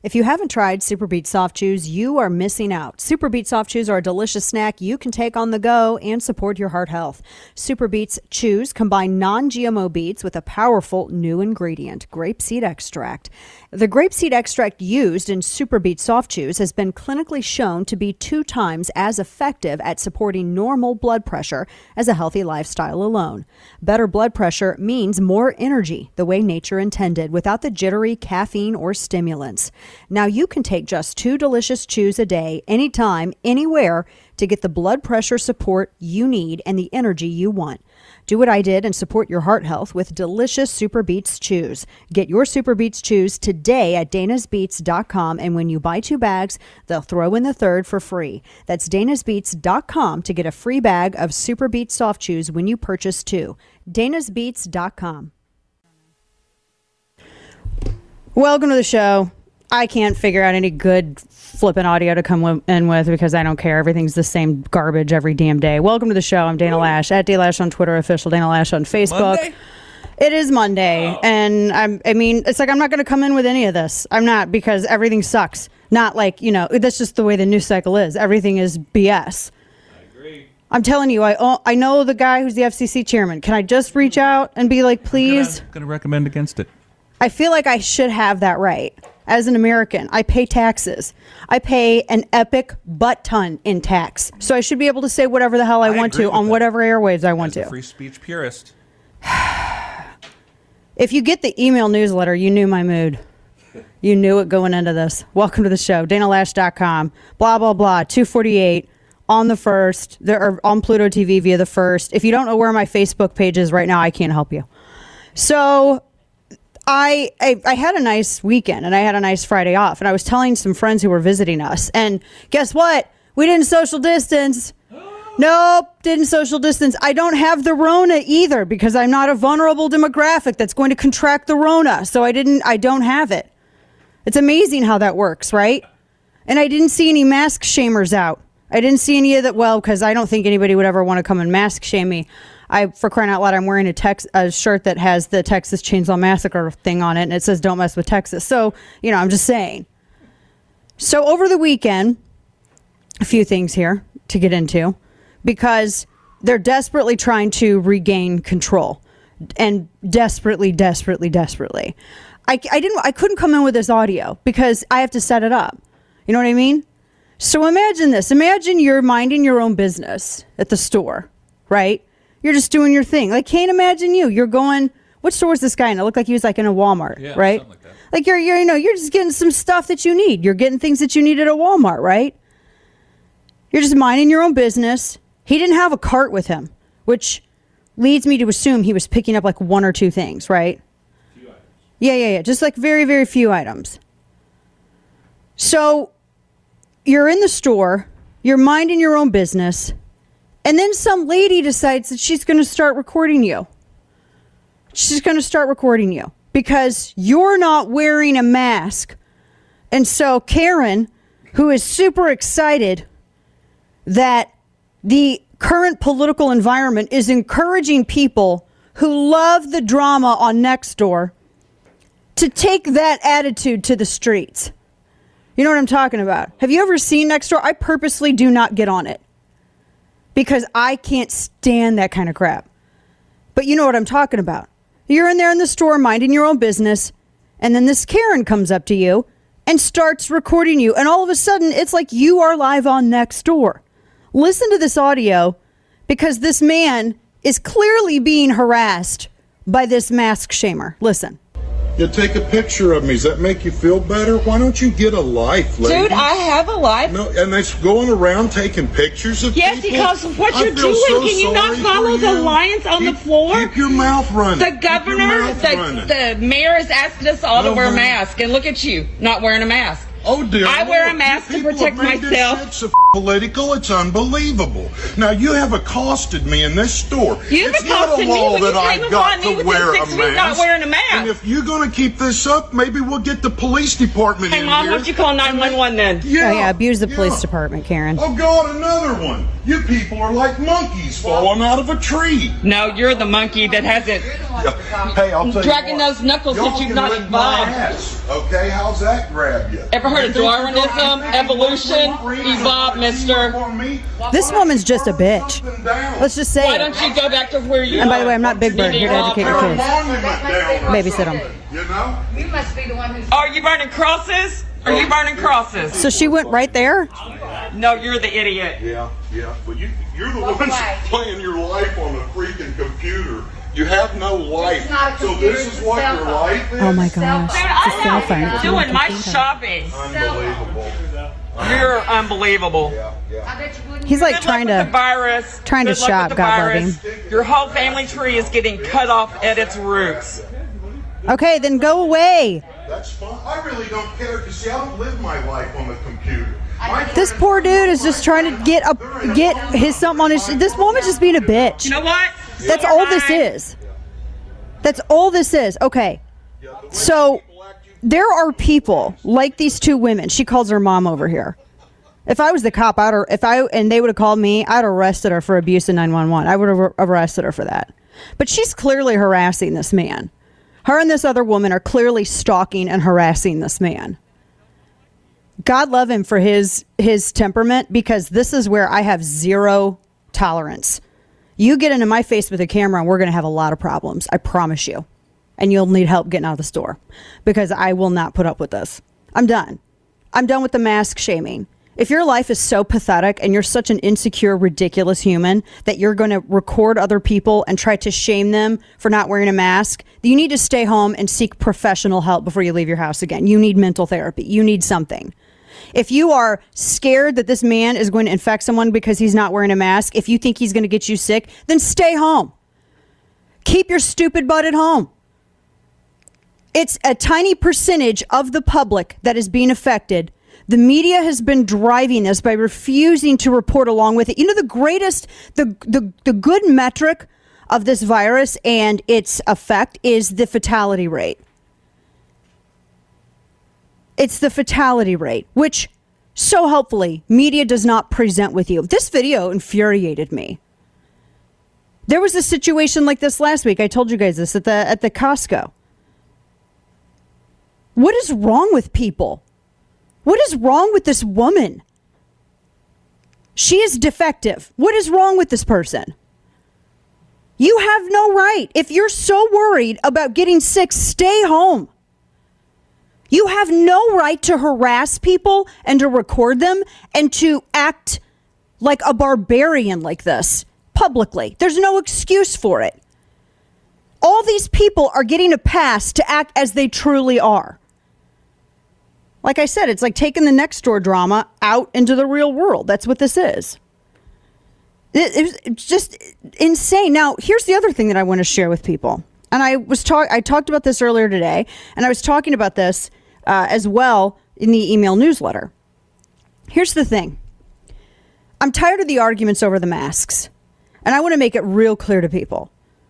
If you haven't tried Super Beets Soft Chews, you are missing out. Super Beets Soft Chews are a delicious snack you can take on the go and support your heart health. Super Beets Chews combine non-GMO beets with a powerful new ingredient, grapeseed extract. The grapeseed extract used in Super Beets Soft Chews has been clinically shown to be 2 times as effective at supporting normal blood pressure as a healthy lifestyle alone. Better blood pressure means more energy, the way nature intended, without the jittery caffeine or stimulants. Now you can take just 2 delicious chews a day, anytime, anywhere, to get the blood pressure support you need and the energy you want. Do what I did and support your heart health with delicious Super Beets Chews. Get your Super Beets Chews today at danasbeats.com, and when you buy 2 bags, they'll throw in the third for free. That's danasbeats.com to get a free bag of Super Beets Soft Chews when you purchase 2. danasbeats.com. Welcome to the show. I can't figure out any good flipping audio to come in with because I don't care. Everything's the same garbage every damn day. Welcome to the show. I'm Dana Lash, at DLash on Twitter, official Dana Lash on Facebook. Monday? It is Monday, and I mean, it's like I'm not going to come in with any of this. I'm not, because everything sucks. Not like, that's just the way the news cycle is. Everything is BS. I agree. I'm telling you, I know the guy who's the FCC chairman. Can I just reach out and be like, please? I'm going to recommend against it. I feel like I should have that right. As an American, I pay taxes. I pay an epic butt ton in tax. So I should be able to say whatever the hell I want to on whatever airwaves I want to. As a free speech purist. If you get the email newsletter, you knew my mood. You knew it going into this. Welcome to the show. DanaLash.com. Blah, blah, blah. 248 on the 1st. They're on Pluto TV via the 1st. If you don't know where my Facebook page is right now, I can't help you. So I had a nice weekend, and I had a nice Friday off, and I was telling some friends who were visiting us, and guess what? We didn't social distance. Nope, didn't social distance. I don't have the Rona either, because I'm not a vulnerable demographic that's going to contract the Rona, so I don't have it. It's amazing how that works, right? And I didn't see any mask shamers out. I didn't see any of that, because I don't think anybody would ever want to come and mask shame me. For crying out loud, I'm wearing a shirt that has the Texas Chainsaw Massacre thing on it, and it says, "Don't mess with Texas." So, I'm just saying. So over the weekend, a few things here to get into, because they're desperately trying to regain control, and desperately. I couldn't come in with this audio because I have to set it up. You know what I mean? So imagine this. Imagine you're minding your own business at the store, right? You're just doing your thing. Like, can't imagine you. You're going, what store was this guy in? It looked like he was like in a Walmart, right? Something like that. Like you're just getting some stuff that you need. You're getting things that you need at a Walmart, right? You're just minding your own business. He didn't have a cart with him, which leads me to assume he was picking up like 1 or 2 things, right? Few items. Yeah. Just like very, very few items. So you're in the store, you're minding your own business, and then some lady decides that she's going to start recording you. She's going to start recording you because you're not wearing a mask. And so Karen, who is super excited that the current political environment is encouraging people who love the drama on Nextdoor to take that attitude to the streets. You know what I'm talking about? Have you ever seen Nextdoor? I purposely do not get on it, because I can't stand that kind of crap. But you know what I'm talking about. You're in there in the store minding your own business, and then this Karen comes up to you and starts recording you, and all of a sudden, it's like you are live on Nextdoor. Listen to this audio, because this man is clearly being harassed by this mask shamer. Listen. You take a picture of me. Does that make you feel better? Why don't you get a life, lady? Dude, I have a life. No, and it's going around taking pictures of yes, people? Yes, because what you're doing, so can you not follow the lines on the floor? Keep your mouth running. The governor, the mayor is asking us all to wear masks. And look at you, not wearing a mask. Oh dear. I wear a Lord, mask to people protect have made myself. This shit so political, it's unbelievable. Now you have accosted me in this store. You've It's not a accosted me law when you that came I got upon me to within wear 6 a feet not mask. wearing a mask. And if you're going to keep this up, maybe we'll get the police department Hey, in Mom, here. why don't you call 911 then? Yeah, Oh, yeah, abuse the police yeah. department, Karen. Oh God, another one. You people are like monkeys falling out of a tree. No, you're the monkey that hasn't Hey, I'll tell dragging you what. those knuckles Y'all that you've can not lick my evolved. ass, okay, how's that grab you? Ever heard of Darwinism, evolution? Evolve, mister. This woman's just a bitch. Let's just say Why it. don't you go back to where you And by the are? way, I'm not Big Bird, here to educate your kids. Babysit 'em. You know? You must be the one who's. Are you burning crosses? Are you burning crosses? So she went right there? No, you're the idiot. Yeah. But you're the Walk ones away. playing your life on a freaking computer. You have no life. It's not a So computer, this it's is a what cell your phone. life is? Oh my gosh. Dude, It's a cell phone. I'm It's doing my computer. shopping. Unbelievable. You're unbelievable. Yeah. I bet you wouldn't. He's like Good trying luck with to. the virus. trying to Good luck shop, with the God love virus. Your whole family tree is getting cut off at its roots. Okay, then go away. That's fine. I really don't care because see, I don't live my life on the computer. This poor dude is just trying to get his something on his. This woman's just being a bitch. You know what? That's all this is. That's all this is. Okay. So there are people like these two women. She calls her mom over here. If I was the cop, and they would have called me, I'd have arrested her for abuse in 911. I would have arrested her for that. But she's clearly harassing this man. Her and this other woman are clearly stalking and harassing this man. God love him for his temperament, because this is where I have zero tolerance. You get into my face with a camera and we're going to have a lot of problems. I promise you. And you'll need help getting out of the store, because I will not put up with this. I'm done. I'm done with the mask shaming. If your life is so pathetic and you're such an insecure, ridiculous human that you're going to record other people and try to shame them for not wearing a mask, you need to stay home and seek professional help before you leave your house again. You need mental therapy. You need something. If you are scared that this man is going to infect someone because he's not wearing a mask, if you think he's going to get you sick, then stay home. Keep your stupid butt at home. It's a tiny percentage of the public that is being affected. The media has been driving this by refusing to report along with it. You know, the good metric of this virus and its effect is the fatality rate. It's the fatality rate, which so helpfully media does not present with you. This video infuriated me. There was a situation like this last week. I told you guys this at the Costco. What is wrong with people? What is wrong with this woman? She is defective. What is wrong with this person? You have no right. If you're so worried about getting sick, stay home. You have no right to harass people and to record them and to act like a barbarian like this publicly. There's no excuse for it. All these people are getting a pass to act as they truly are. Like I said, it's like taking the next door drama out into the real world. That's what this is. It's just insane. Now, here's the other thing that I want to share with people. And I talked about this earlier today, and I was talking about this as well in the email newsletter. Here's the thing. I'm tired of the arguments over the masks, and I want to make it real clear to people.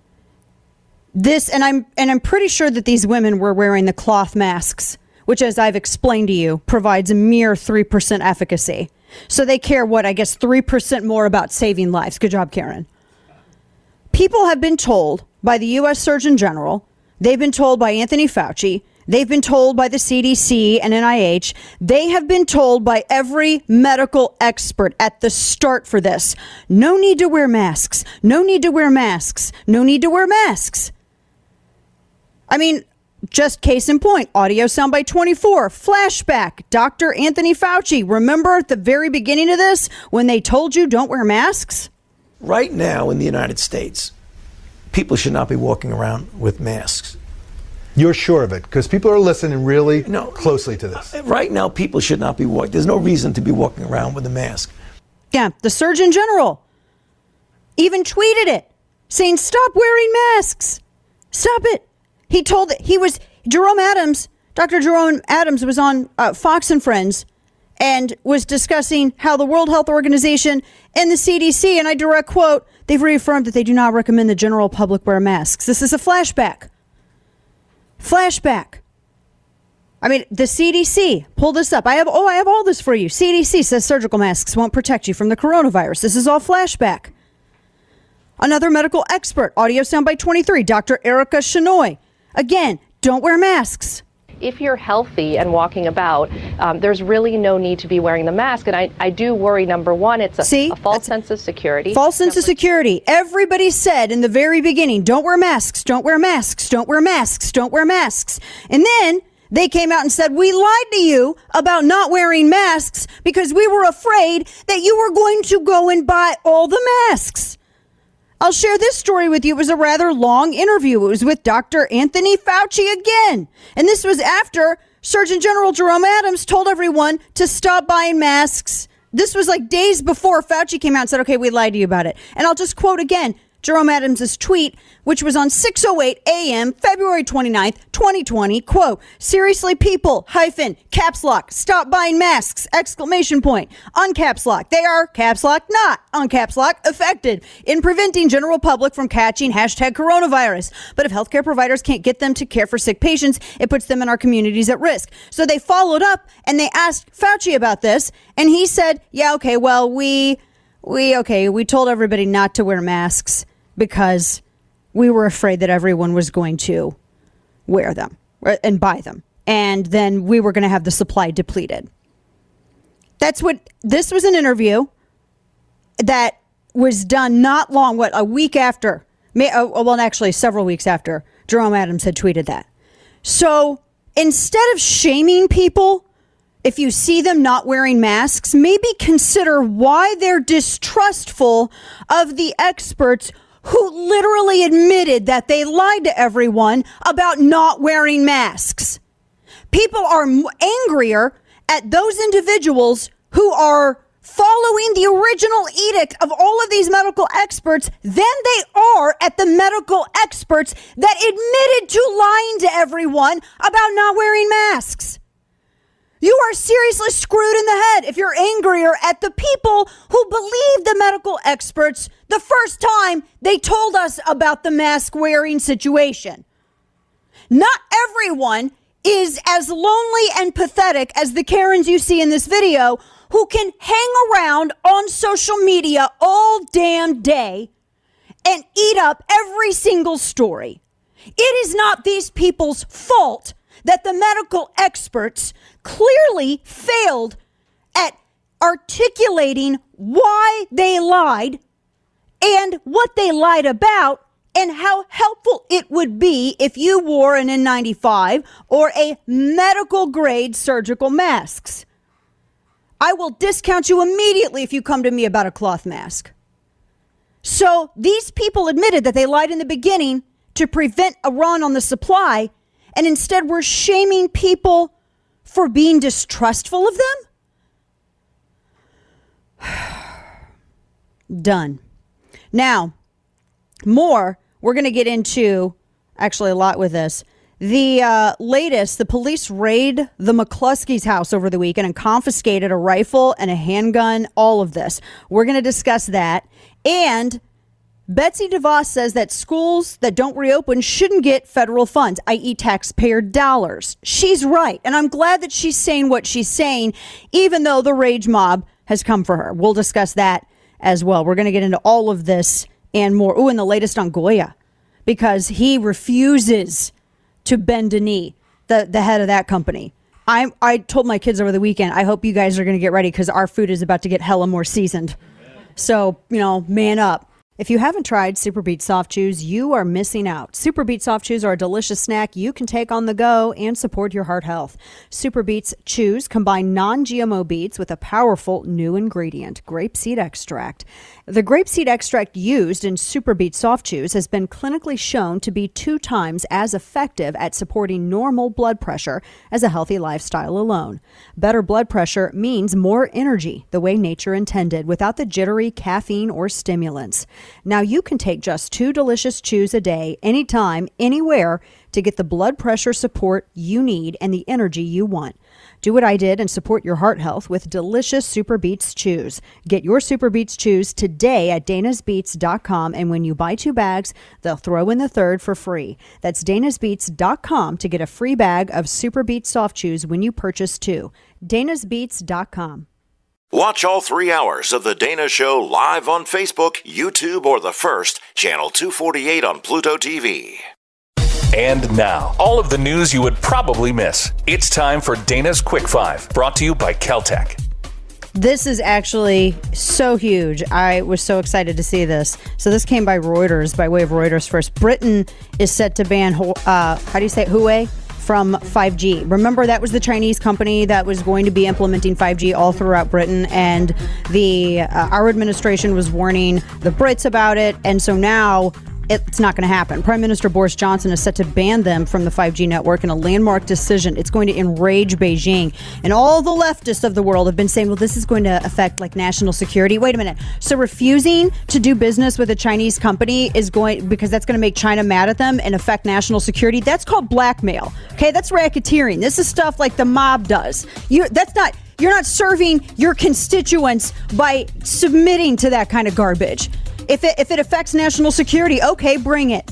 I'm pretty sure that these women were wearing the cloth masks, which, as I've explained to you, provides a mere 3% efficacy. So they care, 3% more about saving lives. Good job, Karen. People have been told by the U.S. Surgeon General, they've been told by Anthony Fauci, they've been told by the CDC and NIH, they have been told by every medical expert at the start for this, no need to wear masks, no need to wear masks, no need to wear masks. I mean, just case in point, audio soundbite 24, flashback, Dr. Anthony Fauci. Remember at the very beginning of this when they told you don't wear masks? Right now in the United States, people should not be walking around with masks. You're sure of it? Because people are listening really closely to this. Right now, people should not be walking. There's no reason to be walking around with a mask. Yeah, the Surgeon General even tweeted it, saying, stop wearing masks. Stop it. Jerome Adams Dr. Jerome Adams was on Fox and Friends and was discussing how the World Health Organization and the CDC, and I direct quote, they've reaffirmed that they do not recommend the general public wear masks. This is a flashback. Flashback. I mean, the CDC, pull this up. I have all this for you. CDC says surgical masks won't protect you from the coronavirus. This is all flashback. Another medical expert, audio soundbite 23, Dr. Erica Shenoy. Again, don't wear masks. If you're healthy and walking about, there's really no need to be wearing the mask. And I do worry, number one, it's a false sense of security. False sense of security. Everybody said in the very beginning, don't wear masks, don't wear masks, don't wear masks, don't wear masks. And then they came out and said, we lied to you about not wearing masks because we were afraid that you were going to go and buy all the masks. I'll share this story with you. It was a rather long interview. It was with Dr. Anthony Fauci again. And this was after Surgeon General Jerome Adams told everyone to stop buying masks. This was like days before Fauci came out and said, okay, we lied to you about it. And I'll just quote again Jerome Adams' tweet, which was on 6:08 a.m., February 29th, 2020, quote, seriously, people, caps lock, stop buying masks, exclamation point, uncaps lock. They are, caps lock, not, uncaps lock, affected in preventing general public from catching hashtag coronavirus. But if healthcare providers can't get them to care for sick patients, it puts them and our communities at risk. So they followed up and they asked Fauci about this. And he said, yeah, okay, well, we told everybody not to wear masks because we were afraid that everyone was going to wear them and buy them. And then we were going to have the supply depleted. This was an interview that was done not long, a week after, actually several weeks after Jerome Adams had tweeted that. So instead of shaming people, if you see them not wearing masks, maybe consider why they're distrustful of the experts who literally admitted that they lied to everyone about not wearing masks. People are angrier at those individuals who are following the original edict of all of these medical experts than they are at the medical experts that admitted to lying to everyone about not wearing masks. You are seriously screwed in the head if you're angrier at the people who believed the medical experts the first time they told us about the mask wearing situation. Not everyone is as lonely and pathetic as the Karens you see in this video who can hang around on social media all damn day and eat up every single story. It is not these people's fault that the medical experts clearly failed at articulating why they lied and what they lied about and how helpful it would be if you wore an N95 or a medical grade surgical masks. I will discount you immediately if you come to me about a cloth mask. So these people admitted that they lied in the beginning to prevent a run on the supply, and instead we're shaming people for being distrustful of them? Done. Now, we're going to get into, actually a lot with this. The latest, the police raid the McCluskey's house over the weekend and confiscated a rifle and a handgun, all of this. We're going to discuss that. And Betsy DeVos says that schools that don't reopen shouldn't get federal funds, i.e. taxpayer dollars. She's right. And I'm glad that she's saying what she's saying, even though the rage mob has come for her. We'll discuss that as well. We're going to get into all of this and more. And the latest on Goya, because he refuses to bend a knee, the head of that company. I told my kids over the weekend, I hope you guys are going to get ready because our food is about to get hella more seasoned. So, man up. If you haven't tried Super Beets Soft Chews, you are missing out. Super Beets Soft Chews are a delicious snack you can take on the go and support your heart health. Super Beets Chews combine non-GMO beets with a powerful new ingredient, grapeseed extract. The grapeseed extract used in Super Beets Soft Chews has been clinically shown to be 2 times as effective at supporting normal blood pressure as a healthy lifestyle alone. Better blood pressure means more energy, the way nature intended, without the jittery caffeine or stimulants. Now you can take just 2 delicious chews a day, anytime, anywhere, to get the blood pressure support you need and the energy you want. Do what I did and support your heart health with delicious Super Beets chews. Get your Super Beets chews today at danasbeets.com, and when you buy 2 bags, they'll throw in the third for free. That's danasbeets.com to get a free bag of Super Beets soft chews when you purchase 2. danasbeets.com. Watch all 3 hours of The Dana Show live on Facebook, YouTube, or The First, channel 248 on Pluto TV. And now, all of the news you would probably miss. It's time for Dana's Quick 5, brought to you by Caltech. This is actually so huge. I was so excited to see this. So this came by Reuters, by way of Reuters first. Britain is set to ban, Huawei from 5G. Remember, that was the Chinese company that was going to be implementing 5G all throughout Britain, and our administration was warning the Brits about it, and so now it's not going to happen. Prime Minister Boris Johnson is set to ban them from the 5G network in a landmark decision. It's going to enrage Beijing. And all the leftists of the world have been saying, well, this is going to affect like national security. Wait a minute. So refusing to do business with a Chinese company because that's going to make China mad at them and affect national security. That's called blackmail. Okay, that's racketeering. This is stuff like the mob does. You're not serving your constituents by submitting to that kind of garbage. If it affects national security, okay, bring it.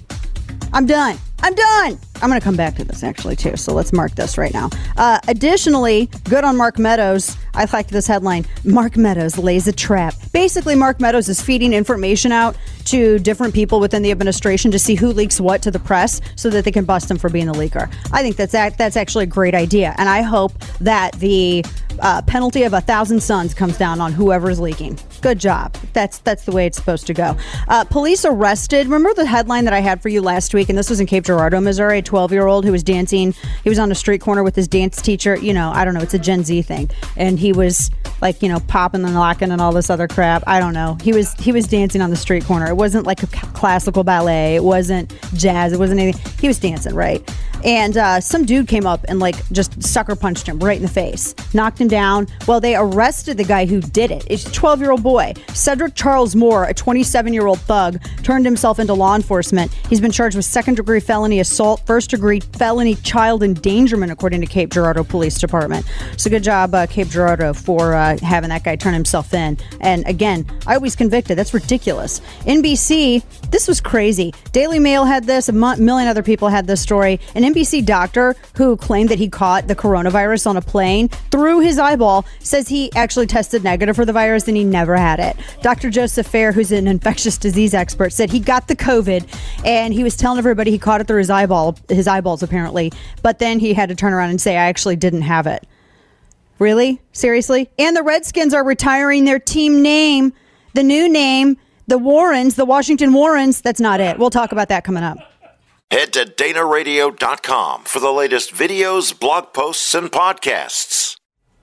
I'm done. I'm going to come back to this actually too, so let's mark this right now. Additionally, good on Mark Meadows. I like this headline. Mark Meadows lays a trap. Basically, Mark Meadows is feeding information out to different people within the administration to see who leaks what to the press so that they can bust him for being the leaker. I think that's actually a great idea, and I hope that the penalty of 1,000 suns comes down on whoever's leaking. Good job. That's the way it's supposed to go. Police arrested. Remember the headline that I had for you last week? And this was in Cape Girardeau, Missouri. A 12-year-old who was dancing. He was on a street corner with his dance teacher. I don't know. It's a Gen Z thing. And he was popping and locking and all this other crap. I don't know. He was dancing on the street corner. It wasn't like a classical ballet. It wasn't jazz. It wasn't anything. He was dancing, right? And some dude came up and just sucker punched him right in the face, knocked him down. Well, they arrested the guy who did it. It's a 12-year-old boy. Cedric Charles Moore, a 27-year-old thug, turned himself into law enforcement. He's been charged with second-degree felony assault, first-degree felony child endangerment, according to Cape Girardeau Police Department. So good job, Cape Girardeau, for having that guy turn himself in. And again, I always convicted. That's ridiculous. NBC, this was crazy. Daily Mail had this. A million other people had this story. An NBC doctor who claimed that he caught the coronavirus on a plane through his eyeball says he actually tested negative for the virus and he never had it. Dr. Joseph Fair, who's an infectious disease expert, said he got the COVID and he was telling everybody he caught it through his eyeballs apparently, but then he had to turn around and say, I actually didn't have it. Really? Seriously? And the Redskins are retiring their team name, the new name, the Warrens, the Washington Warrens. That's not it. We'll talk about that coming up. Head to danaradio.com for the latest videos, blog posts, and podcasts.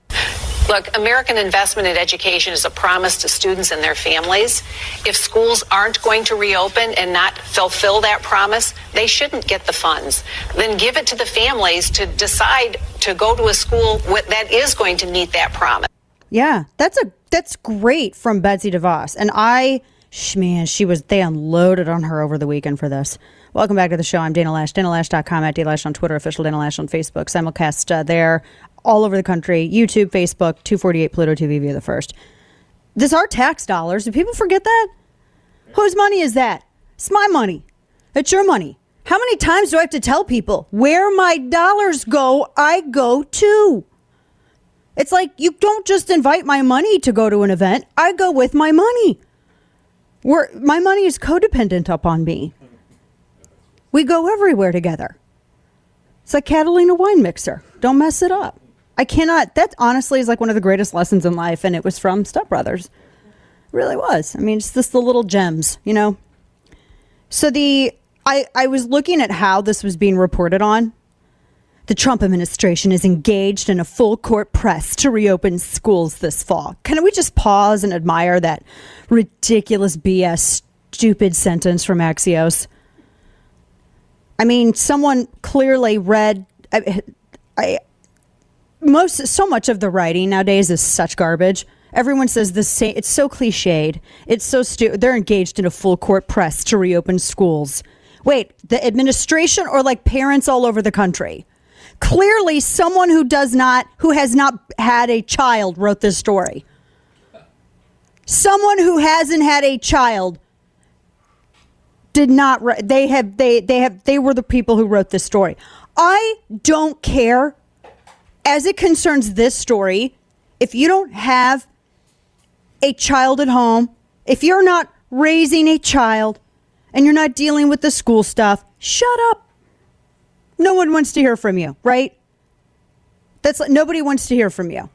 Look, American investment in education is a promise to students and their families. If schools aren't going to reopen and not fulfill that promise, they shouldn't get the funds. Then give it to the families to decide to go to a school that is going to meet that promise. Yeah, that's great from Betsy DeVos. And they unloaded on her over the weekend for this. Welcome back to the show. I'm Dana Lash, DanaLash.com, at DLash on Twitter, official Dana Lash on Facebook, simulcast there all over the country, YouTube, Facebook, 248 Pluto TV via the First. This are tax dollars. Do people forget that? Whose money is that? It's my money. It's your money. How many times do I have to tell people where my dollars go, I go too? It's like you don't just invite my money to go to an event. I go with my money. My money is codependent upon me. We go everywhere together. It's like Catalina wine mixer. Don't mess it up. I cannot. That honestly is like one of the greatest lessons in life, and it was from Step Brothers. It really was. I mean, it's just the little gems, So I was looking at how this was being reported on. The Trump administration is engaged in a full court press to reopen schools this fall. Can we just pause and admire that ridiculous BS stupid sentence from Axios? I mean, someone clearly read. So much of the writing nowadays is such garbage. Everyone says the same. It's so cliched. It's so stupid. They're engaged in a full court press to reopen schools. Wait, the administration or like parents all over the country? Clearly, someone who has not had a child wrote this story. Someone who hasn't had a child did not. They were the people who wrote this story. I don't care, as it concerns this story, if you don't have a child at home, if you're not raising a child and you're not dealing with the school stuff, shut up. No one wants to hear from you, right? Nobody wants to hear from you.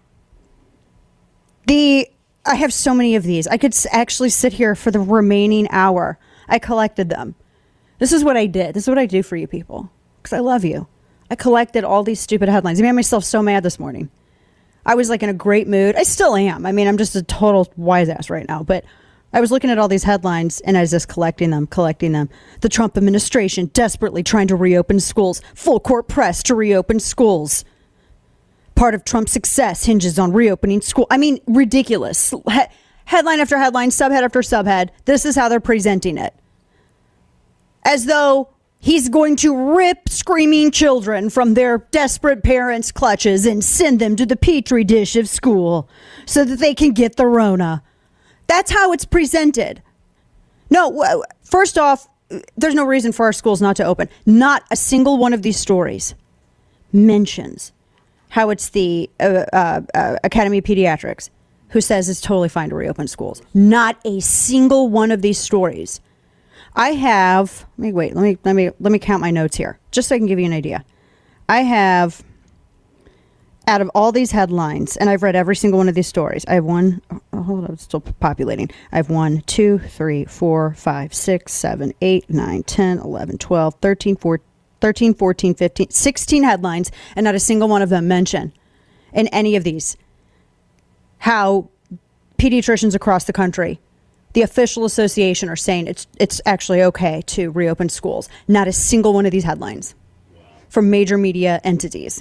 I have so many of these. I could actually sit here for the remaining hour. I collected them. This is what I did. This is what I do for you people, because I love you. I collected all these stupid headlines. I made myself so mad this morning. I was like in a great mood. I still am. I mean, I'm just a total wise ass right now. But I was looking at all these headlines and I was just collecting them. The Trump administration desperately trying to reopen schools. Full court press to reopen schools. Part of Trump's success hinges on reopening school. I mean, ridiculous. Headline after headline, subhead after subhead. This is how they're presenting it. As though he's going to rip screaming children from their desperate parents' clutches and send them to the petri dish of school so that they can get the Rona. That's how it's presented. No, first off, there's no reason for our schools not to open. Not a single one of these stories mentions how it's the Academy of Pediatrics who says it's totally fine to reopen schools. Not a single one of these stories. I have, let me count my notes here, just so I can give you an idea. I have, out of all these headlines, and I've read every single one of these stories, I have one, hold on, it's still populating. I have 1, 2, 3, 4, 5, 6, 7, 8, 9, 10, 11, 12, 13, 14, 15, 16 headlines, and not a single one of them mention in any of these how pediatricians across the country, the official association, are saying it's actually okay to reopen schools. Not a single one of these headlines from major media entities.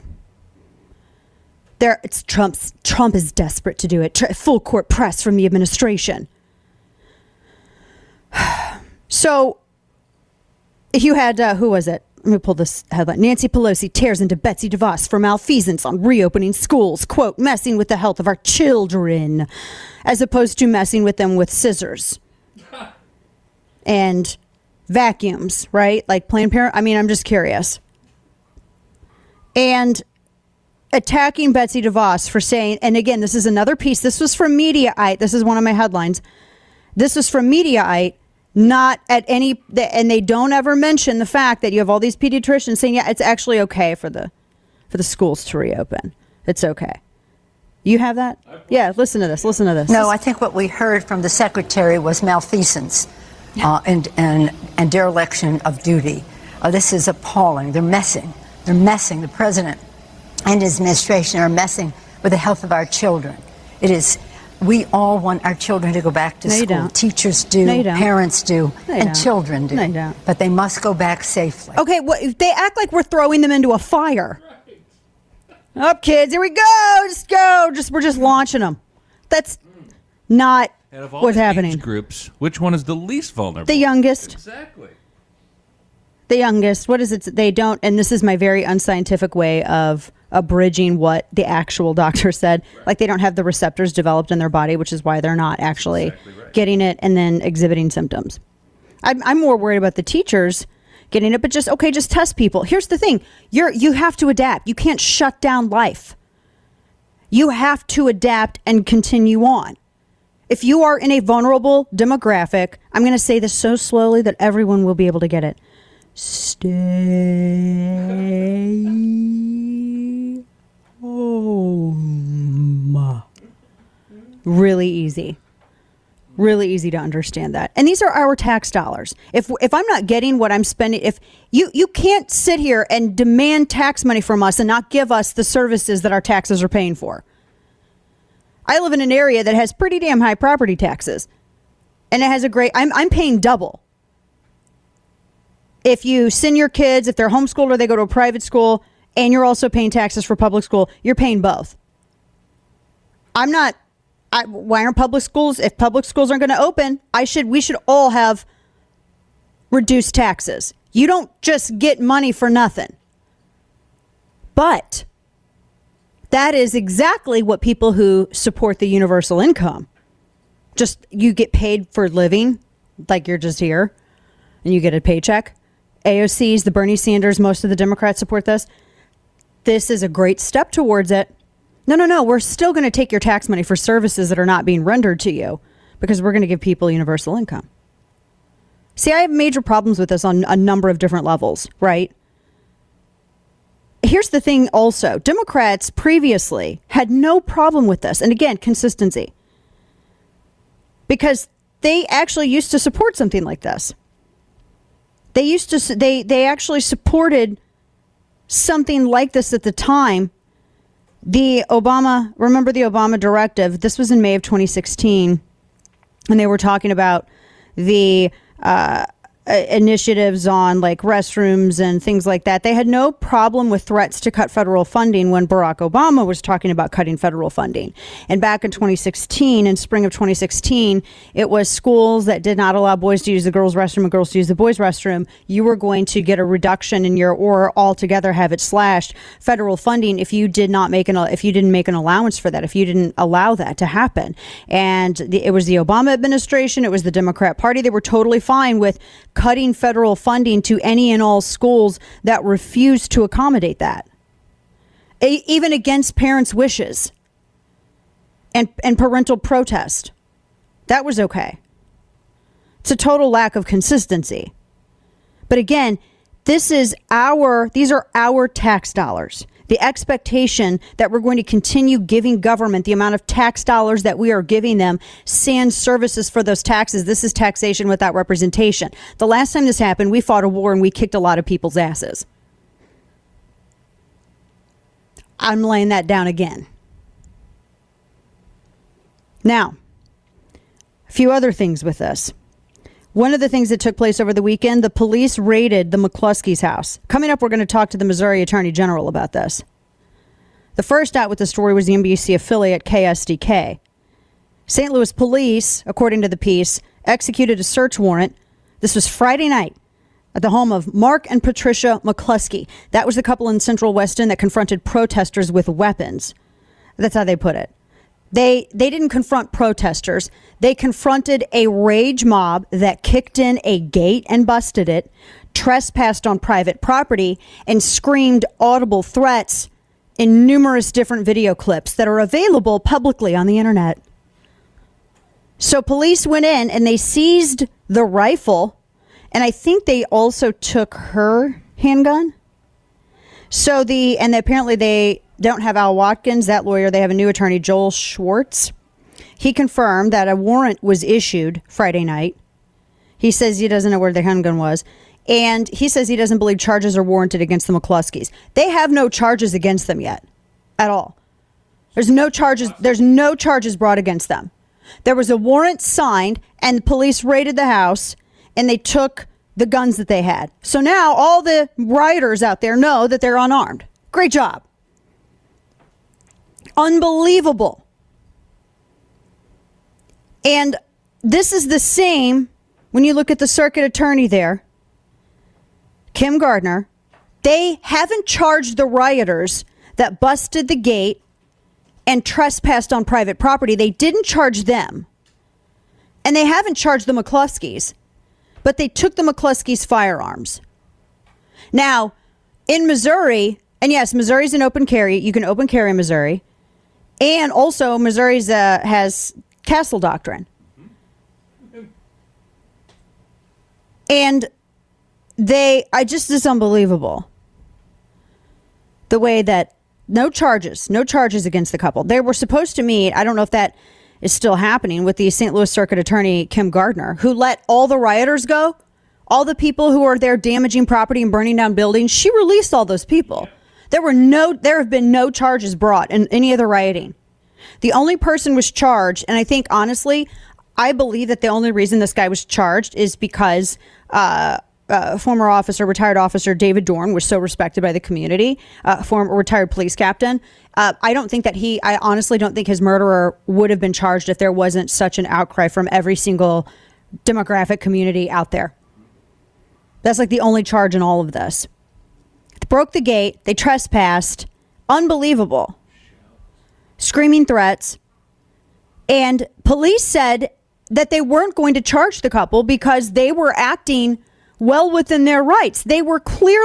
Trump is desperate to do it. Full court press from the administration. So you had, who was it? Let me pull this headline. Nancy Pelosi tears into Betsy DeVos for malfeasance on reopening schools. Quote, messing with the health of our children, as opposed to messing with them with scissors and vacuums, right? Like Planned Parenthood. I mean, I'm just curious. And attacking Betsy DeVos for saying, and again, this is another piece. This was from Mediaite. This is one of my headlines. This was from Mediaite. Not at any, and they don't ever mention the fact that you have all these pediatricians saying, yeah, it's actually okay for the schools to reopen. It's okay. You have that? Yeah, listen to this. No, I think what we heard from the secretary was malfeasance and dereliction of duty. This is appalling. They're messing. The president and his administration are messing with the health of our children. It is. We all want our children to go back to school. Don't. Teachers do, parents do, and children do. They don't. But they must go back safely. Okay, well, they act like we're throwing them into a fire. Up, kids, here we go. Just go. We're just launching them. That's not what's happening. Age groups, which one is the least vulnerable? The youngest. Exactly. The youngest. What is it? They don't, and this is my very unscientific way of abridging what the actual doctor said. Right. Like they don't have the receptors developed in their body, which is why they're not actually getting it and then exhibiting symptoms. I'm more worried about the teachers getting it, but just test people. Here's the thing. You have to adapt. You can't shut down life. You have to adapt and continue on. If you are in a vulnerable demographic, I'm going to say this so slowly that everyone will be able to get it. Stay home. Really easy to understand that. And these are our tax dollars. If I'm not getting what I'm spending, if you can't sit here and demand tax money from us and not give us the services that our taxes are paying for. I live in an area that has pretty damn high property taxes. And it has I'm paying double. If you send your kids, if they're homeschooled or they go to a private school, and you're also paying taxes for public school, you're paying both. I'm not why aren't public schools? If public schools aren't going to open, we should all have reduced taxes. You don't just get money for nothing. But that is exactly what people who support the universal income, just you get paid for living, like you're just here and you get a paycheck. AOCs, the Bernie Sanders, most of the Democrats support this. This is a great step towards it. No. We're still going to take your tax money for services that are not being rendered to you because we're going to give people universal income. See, I have major problems with this on a number of different levels, right? Here's the thing also. Democrats previously had no problem with this. And again, consistency. Because they actually used to support something like this. They actually supported something like this at the time. Remember the Obama directive? This was in May of 2016. And they were talking about the initiatives on like restrooms and things like that. They had no problem with threats to cut federal funding when Barack Obama was talking about cutting federal funding. And back in 2016, in spring of 2016, it was schools that did not allow boys to use the girls' restroom and girls to use the boys' restroom. You were going to get a reduction in or altogether have it slashed federal funding if you didn't make an allowance for that, if you didn't allow that to happen. And it was the Obama administration, it was the Democrat Party. They were totally fine with cutting federal funding to any and all schools that refused to accommodate that, even against parents' wishes and parental protest. That was okay. It's a total lack of consistency. But again, these are our tax dollars. The expectation that we're going to continue giving government the amount of tax dollars that we are giving them, sans services for those taxes. This is taxation without representation. The last time this happened, we fought a war and we kicked a lot of people's asses. I'm laying that down again. Now, a few other things with this. One of the things that took place over the weekend, the police raided the McCluskey's house. Coming up, we're going to talk to the Missouri Attorney General about this. The first out with the story was the NBC affiliate KSDK. St. Louis police, according to the piece, executed a search warrant. This was Friday night at the home of Mark and Patricia McCluskey. That was the couple in Central Weston that confronted protesters with weapons. That's how they put it. They didn't confront protesters. They confronted a rage mob that kicked in a gate and busted it, trespassed on private property, and screamed audible threats in numerous different video clips that are available publicly on the internet. So police went in and they seized the rifle, and I think they also took her handgun. Apparently they don't have Al Watkins, that lawyer. They have a new attorney, Joel Schwartz. He confirmed that a warrant was issued Friday night. He says he doesn't know where the handgun was. And he says he doesn't believe charges are warranted against the McCluskeys. They have no charges against them yet at all. There's no charges brought against them. There was a warrant signed and police raided the house and they took the guns that they had. So now all the rioters out there know that they're unarmed. Great job. Unbelievable. And this is the same when you look at the circuit attorney there, Kim Gardner. They haven't charged the rioters that busted the gate and trespassed on private property. They didn't charge them. And they haven't charged the McCluskeys, but they took the McCluskeys' firearms. Now, in Missouri, and yes, Missouri's an open carry. You can open carry in Missouri. And also, Missouri's has castle doctrine. And it's unbelievable. The way that no charges against the couple. They were supposed to meet, I don't know if that is still happening, with the St. Louis Circuit Attorney, Kim Gardner, who let all the rioters go. All the people who are there damaging property and burning down buildings. She released all those people. There have been no charges brought in any of the rioting. The only person was charged, and I think, honestly, I believe that the only reason this guy was charged is because former officer, retired officer David Dorn was so respected by the community, former retired police captain. I honestly don't think his murderer would have been charged if there wasn't such an outcry from every single demographic community out there. That's like the only charge in all of this. They broke the gate. They trespassed. Unbelievable. Screaming threats. And police said that they weren't going to charge the couple because they were acting well within their rights. They were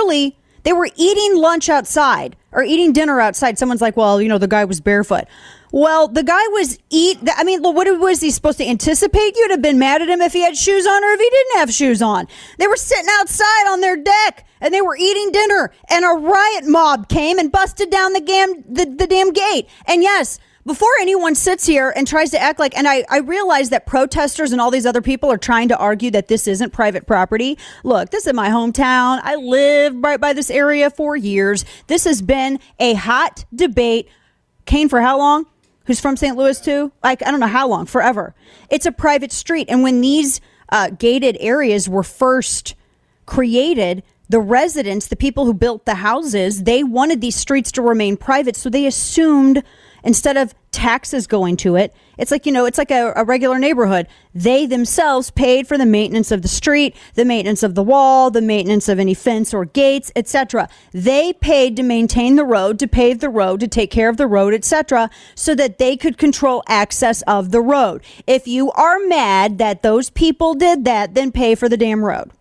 eating lunch outside or eating dinner outside. Someone's like, well, the guy was barefoot. Well, the guy was what was he supposed to anticipate? You'd have been mad at him if he had shoes on or if he didn't have shoes on. They were sitting outside on their deck and they were eating dinner, and a riot mob came and busted down the damn gate. And yes, before anyone sits here and tries to act like, and I realize that protesters and all these other people are trying to argue that this isn't private property. Look, this is my hometown. I lived right by this area for years. This has been a hot debate. Kane, for how long? Who's from St. Louis too? I don't know how long, forever. It's a private street. And when these gated areas were first created, the residents, the people who built the houses, they wanted these streets to remain private. So they assumed, instead of taxes going to it, it's like, it's like a regular neighborhood. They themselves paid for the maintenance of the street, the maintenance of the wall, the maintenance of any fence or gates, etc. They paid to maintain the road, to pave the road, to take care of the road, etc., so that they could control access of the road. If you are mad that those people did that, then pay for the damn road.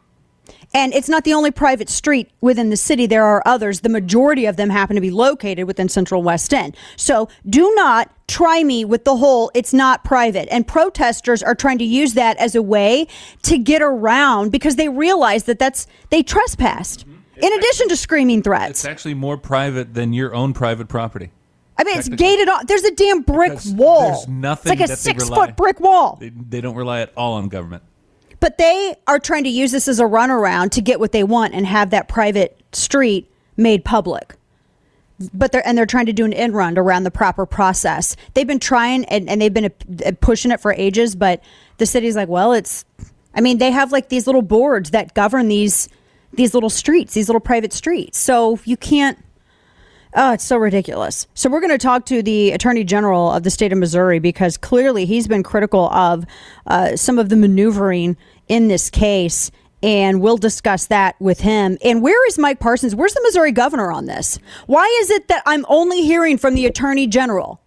And it's not the only private street within the city. There are others. The majority of them happen to be located within Central West End. So do not try me with the whole it's not private. And protesters are trying to use that as a way to get around because they realize that they trespassed. In addition to screaming threats. It's actually more private than your own private property. I mean, it's gated off. There's a damn brick wall. There's nothing. It's like a 6-foot brick wall. They don't rely at all on government. But they are trying to use this as a runaround to get what they want and have that private street made public. But they're trying to do an end run around the proper process. They've been trying and they've been pushing it for ages, but the city's like, well, they have like these little boards that govern these little streets, these little private streets. So you can't. Oh, it's so ridiculous. So we're going to talk to the Attorney General of the state of Missouri because clearly he's been critical of some of the maneuvering in this case, and we'll discuss that with him. And where is Mike Parsons? Where's the Missouri governor on this? Why is it that I'm only hearing from the Attorney General?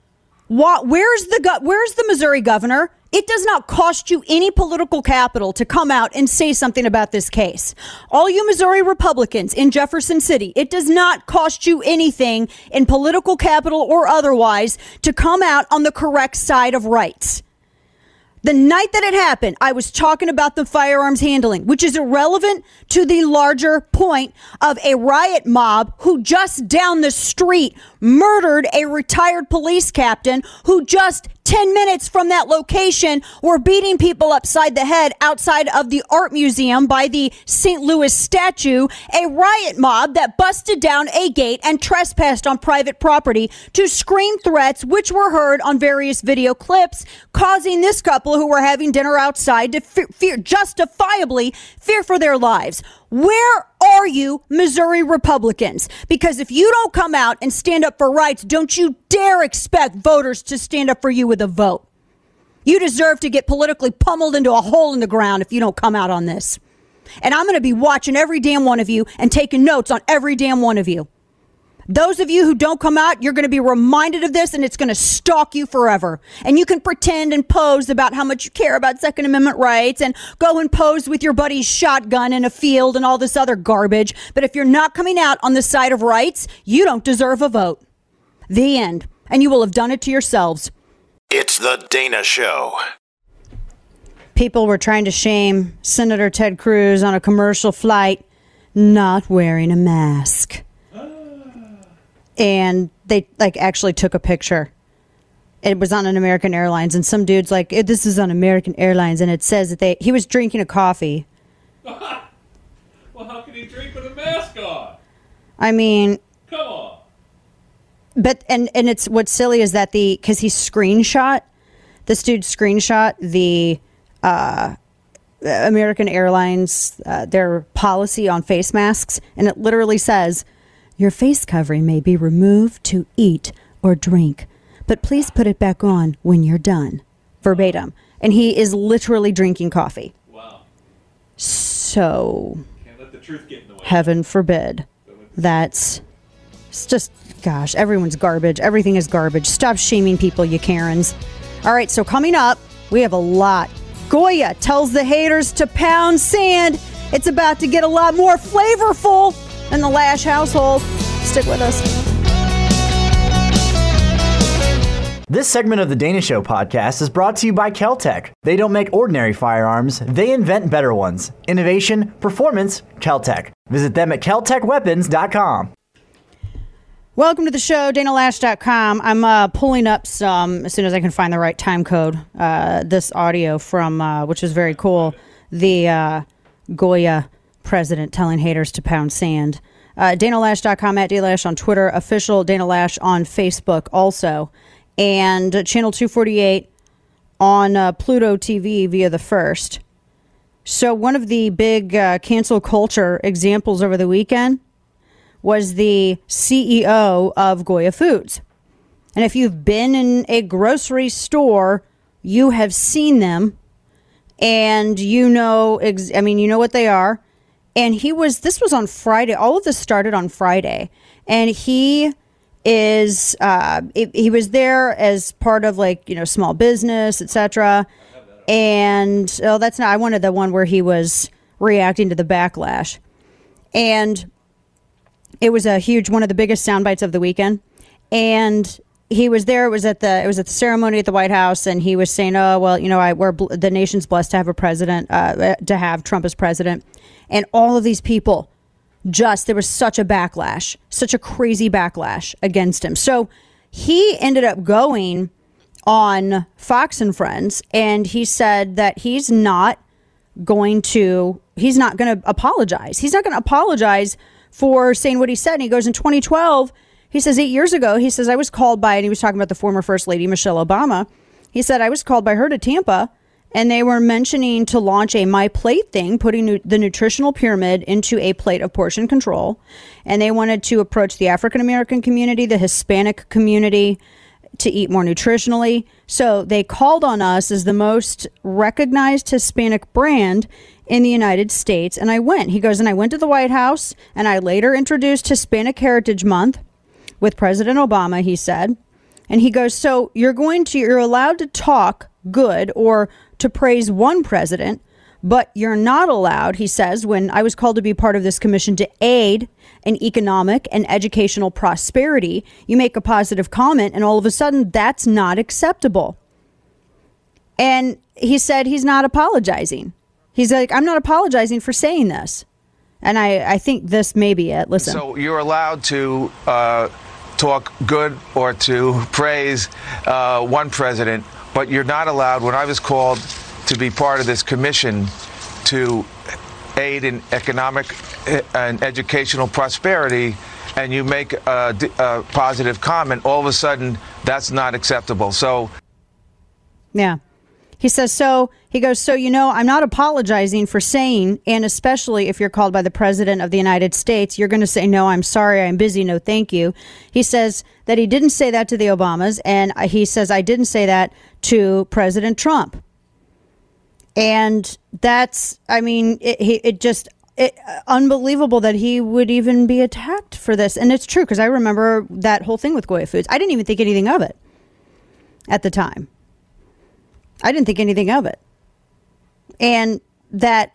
Where's the Missouri governor? It does not cost you any political capital to come out and say something about this case. All you Missouri Republicans in Jefferson City, it does not cost you anything in political capital or otherwise to come out on the correct side of rights. The night that it happened, I was talking about the firearms handling, which is irrelevant to the larger point of a riot mob who just down the street murdered a retired police captain who just 10 minutes from that location were beating people upside the head outside of the art museum by the St. Louis statue, a riot mob that busted down a gate and trespassed on private property to scream threats, which were heard on various video clips, causing this couple who were having dinner outside to justifiably fear for their lives. Where are you, Missouri Republicans? Because if you don't come out and stand up for rights, don't you dare expect voters to stand up for you with a vote. You deserve to get politically pummeled into a hole in the ground if you don't come out on this. And I'm going to be watching every damn one of you and taking notes on every damn one of you. Those of you who don't come out, you're going to be reminded of this and it's going to stalk you forever. And you can pretend and pose about how much you care about Second Amendment rights and go and pose with your buddy's shotgun in a field and all this other garbage. But if you're not coming out on the side of rights, you don't deserve a vote. The end. And you will have done it to yourselves. It's the Dana Show. People were trying to shame Senator Ted Cruz on a commercial flight not wearing a mask. And they actually took a picture. It was on an American Airlines, and some dude's like, "This is on American Airlines," and it says that he was drinking a coffee. Well, how can he drink with a mask on? I mean, come on. But and it's what's silly is that this dude screenshot American Airlines, their policy on face masks, and it literally says, your face covering may be removed to eat or drink, but please put it back on when you're done. Verbatim. And he is literally drinking coffee. Wow. So, Can't let the truth get in the way. Heaven forbid. It's just, gosh, everyone's garbage. Everything is garbage. Stop shaming people, you Karens. All right, so coming up, we have a lot. Goya tells the haters to pound sand. It's about to get a lot more flavorful in the Lash household. Stick with us. This segment of the Dana Show podcast is brought to you by Kel-Tec. They don't make ordinary firearms, they invent better ones. Innovation, performance, Kel-Tec. Visit them at keltecweapons.com. Welcome to the show, DanaLash.com. I'm pulling up some, as soon as I can find the right time code, this audio from, which is very cool, the Goya president telling haters to pound sand. DanaLash.com, at DLash on Twitter, official Dana Lash on Facebook also. And Channel 248 on Pluto TV via The First. So one of the big cancel culture examples over the weekend was the CEO of Goya Foods. And if you've been in a grocery store, you have seen them. And you know, you know what they are. And this was on Friday. All of this started on Friday. And he is he was there as part of small business, etc. And I wanted the one where he was reacting to the backlash, and it was a huge, one of the biggest sound bites of the weekend. And he was there. It was at the ceremony at the White House, and he was saying, "Oh well, the nation's blessed to have a president, to have Trump as president," and all of these people. There was such a backlash, such a crazy backlash against him. So he ended up going on Fox and Friends, and he said that he's not going to apologize. He's not going to apologize for saying what he said. And he goes, in 2012, he says 8 years ago, he says, I was called by, and he was talking about the former First Lady, Michelle Obama. He said, I was called by her to Tampa, and they were mentioning to launch a My Plate thing, putting the nutritional pyramid into a plate of portion control. And they wanted to approach the African-American community, the Hispanic community, to eat more nutritionally. So they called on us as the most recognized Hispanic brand in the United States. And I went. He goes, and I went to the White House, and I later introduced Hispanic Heritage Month with President Obama, he said. And he goes, so you're allowed to talk good or to praise one president, but you're not allowed, he says, when I was called to be part of this commission to aid in economic and educational prosperity, you make a positive comment and all of a sudden that's not acceptable. And he said he's not apologizing. He's like, I'm not apologizing for saying this. And I think this may be it. Listen. So you're allowed to talk good or to praise one president, but you're not allowed, when I was called to be part of this commission to aid in economic and educational prosperity, and you make a positive comment, all of a sudden that's not acceptable. So, yeah. He says, he goes, I'm not apologizing for saying, and especially if you're called by the president of the United States, you're going to say, no, I'm sorry, I'm busy, no, thank you. He says that he didn't say that to the Obamas, and he says, I didn't say that to President Trump. And that's, it's unbelievable that he would even be attacked for this. And it's true, because I remember that whole thing with Goya Foods. I didn't even think anything of it at the time. I didn't think anything of it. And that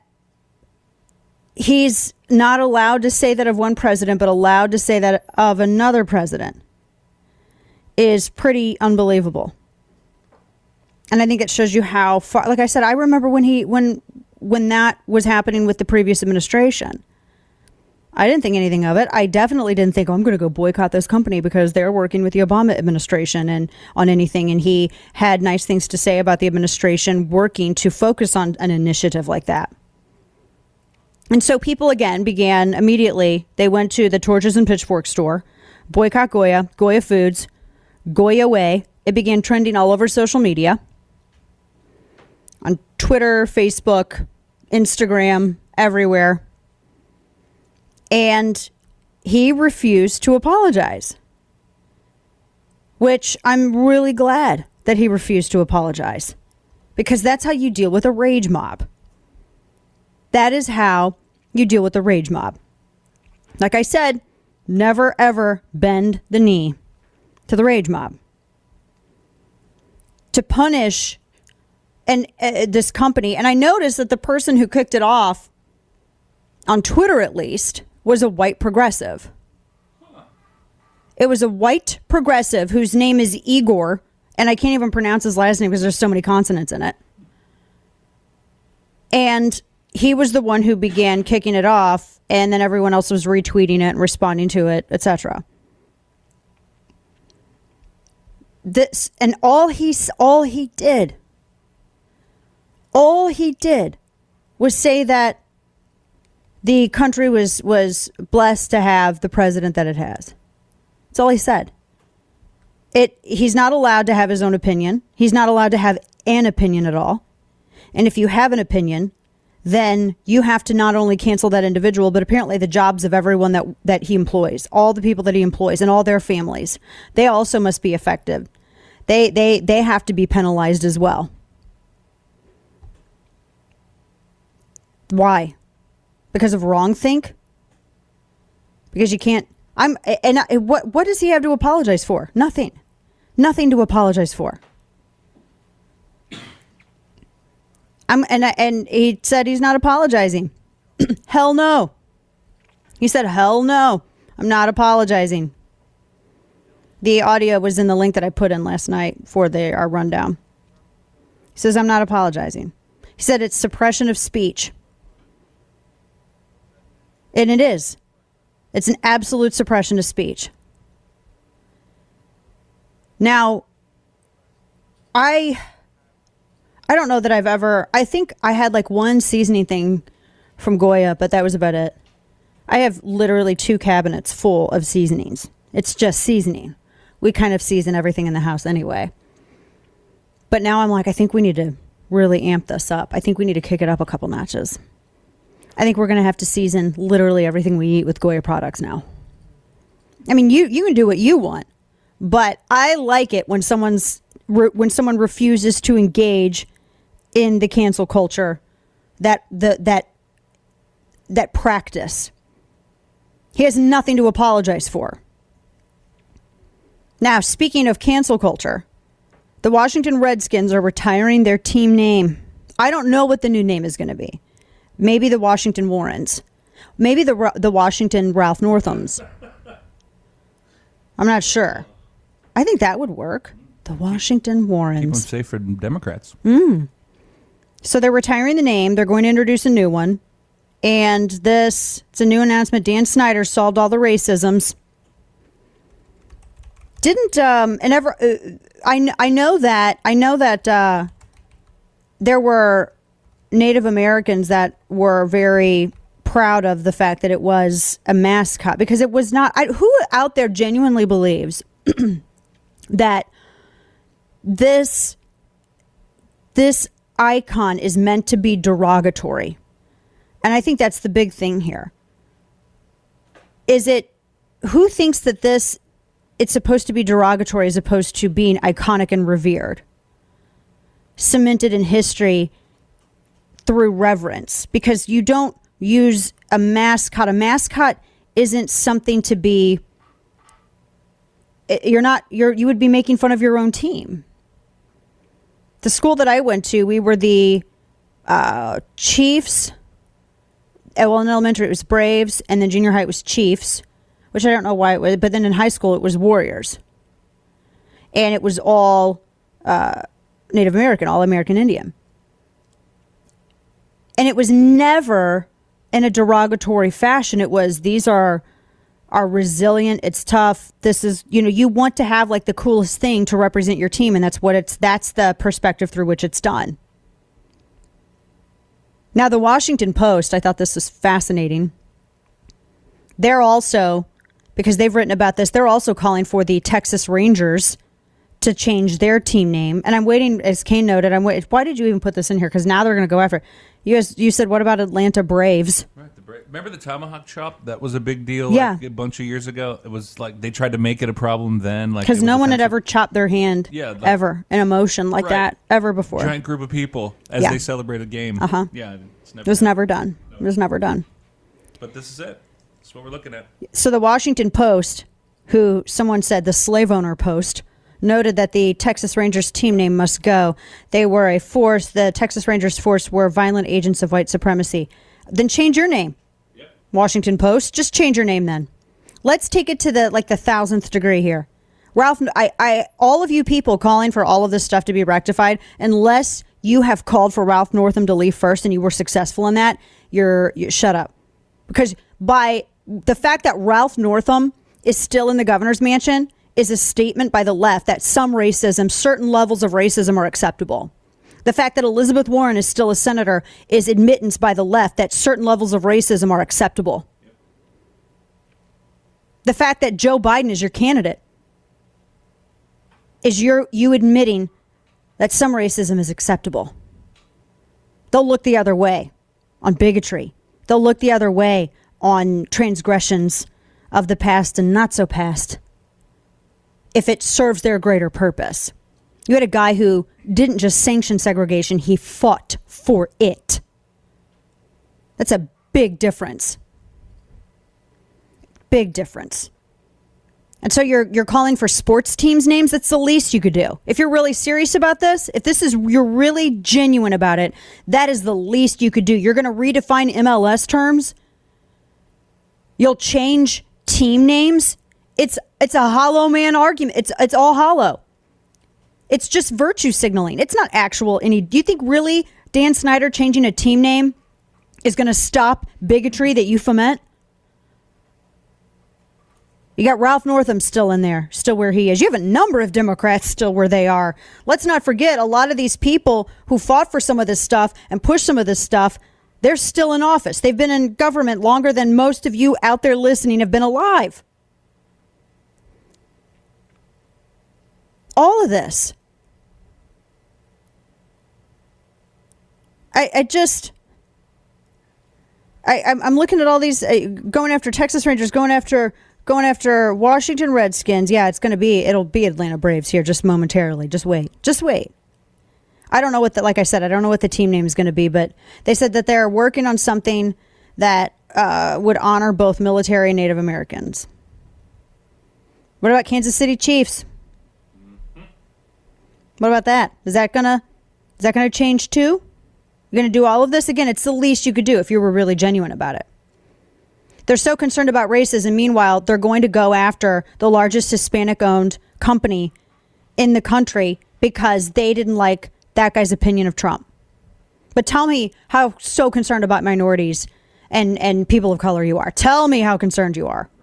he's not allowed to say that of one president, but allowed to say that of another president is pretty unbelievable. And I think it shows you how far, like I said, I remember when that was happening with the previous administration. I didn't think anything of it. I definitely didn't think, I'm going to go boycott this company because they're working with the Obama administration and on anything. And he had nice things to say about the administration working to focus on an initiative like that. And so people again began immediately. They went to the Torches and Pitchfork store, boycott Goya, Goya Foods, Goya Way. It began trending all over social media, on Twitter, Facebook, Instagram, everywhere. And he refused to apologize, which I'm really glad that he refused to apologize, because that's how you deal with a rage mob. That is how you deal with a rage mob. Like I said, never ever bend the knee to the rage mob. To punish this company, and I noticed that the person who kicked it off, on Twitter at least, was a white progressive. It was a white progressive whose name is Igor, and I can't even pronounce his last name because there's so many consonants in it. And he was the one who began kicking it off, and then everyone else was retweeting it and responding to it, etc. This, and all he did was say that the country was blessed to have the president that it has. That's all he said. He's not allowed to have his own opinion. He's not allowed to have an opinion at all. And if you have an opinion, then you have to not only cancel that individual, but apparently the jobs of everyone that he employs, all the people that he employs and all their families, they also must be affected. They have to be penalized as well. Why? Because of wrongthink? Because you can't. What does he have to apologize for? Nothing. Nothing to apologize for. And he said he's not apologizing. Hell no. He said, hell no, I'm not apologizing. The audio was in the link that I put in last night for our rundown. He says, I'm not apologizing. He said it's suppression of speech. And it is. It's an absolute suppression of speech. Now, I don't know that I've ever... I think I had like one seasoning thing from Goya, but that was about it. I have literally 2 cabinets full of seasonings. It's just seasoning. We kind of season everything in the house anyway. But now I'm like, I think we need to really amp this up. I think we need to kick it up a couple notches. I think we're going to have to season literally everything we eat with Goya products now. I mean, you can do what you want, but I like it when someone refuses to engage in the cancel culture, that practice. He has nothing to apologize for. Now, speaking of cancel culture, the Washington Redskins are retiring their team name. I don't know what the new name is going to be. Maybe the Washington Warrens. Maybe the Washington Ralph Northams. I'm not sure. I think that would work. The Washington Warrens. Keep them safe for Democrats. So they're retiring the name. They're going to introduce a new one. And it's a new announcement. Dan Snyder solved all the racisms. I know that there were Native Americans that were very proud of the fact that it was a mascot, because it was not. Who out there genuinely believes that this icon is meant to be derogatory? And I think that's the big thing here. Who thinks that it's supposed to be derogatory as opposed to being iconic and revered, cemented in history through reverence? Because you don't use a mascot. A mascot isn't something to be. You would be making fun of your own team. The school that I went to, we were the Chiefs. Well, in elementary it was Braves, and then junior high it was Chiefs, which I don't know why it was. But then in high school it was Warriors, and it was all Native American, all American Indian. And it was never in a derogatory fashion. It was, these are resilient. It's tough. This is, you want to have like the coolest thing to represent your team. And that's the perspective through which it's done. Now, the Washington Post, I thought this was fascinating. They're also, because they've written about this, they're also calling for the Texas Rangers to change their team name. And I'm waiting, as Kane noted, why did you even put this in here? Because now they're going to go after it. You said, what about Atlanta Braves? Right, remember the tomahawk chop? That was a big deal Yeah. a bunch of years ago. It was like they tried to make it a problem then. Because no one had ever chopped their hand ever in a motion like that ever before. Giant group of people as they celebrate a game. Uh-huh. Yeah, It was never done. No. It was never done. But this is it. That's what we're looking at. So the Washington Post, who someone said the slave owner Post, noted that the Texas Rangers team name must go. They were a force. The Texas Rangers force were violent agents of white supremacy. Then change your name. Yep. Washington Post. Just change your name then. Let's take it to the 1,000th degree here. Ralph, all of you people calling for all of this stuff to be rectified, unless you have called for Ralph Northam to leave first and you were successful in that, you shut up. Because by the fact that Ralph Northam is still in the governor's mansion is a statement by the left that some racism, certain levels of racism are acceptable. The fact that Elizabeth Warren is still a senator is admittance by the left that certain levels of racism are acceptable. The fact that Joe Biden is your candidate is you admitting that some racism is acceptable. They'll look the other way on bigotry. They'll look the other way on transgressions of the past and not so past, if it serves their greater purpose. You had a guy who didn't just sanction segregation, he fought for it. That's a big difference. Big difference. And so you're calling for sports teams' names? That's the least you could do. If you're really serious about this, you're really genuine about it, that is the least you could do. You're going to redefine MLS terms? You'll change team names? It's a hollow man argument. It's all hollow. It's just virtue signaling. It's not actual any. Do you think really Dan Snyder changing a team name is going to stop bigotry that you foment? You got Ralph Northam still in there, still where he is. You have a number of Democrats still where they are. Let's not forget a lot of these people who fought for some of this stuff and pushed some of this stuff, they're still in office. They've been in government longer than most of you out there listening have been alive. All of this. I'm looking at all these, going after Texas Rangers, going after Washington Redskins. Yeah, it'll be Atlanta Braves here just momentarily. Just wait. I don't know like I said, I don't know what the team name is going to be, but they said that they're working on something that would honor both military and Native Americans. What about Kansas City Chiefs? What about that? Is that gonna change too? You're going to do all of this? Again, it's the least you could do if you were really genuine about it. They're so concerned about racism. Meanwhile, they're going to go after the largest Hispanic-owned company in the country because they didn't like that guy's opinion of Trump. But tell me how so concerned about minorities and people of color you are. Tell me how concerned you are.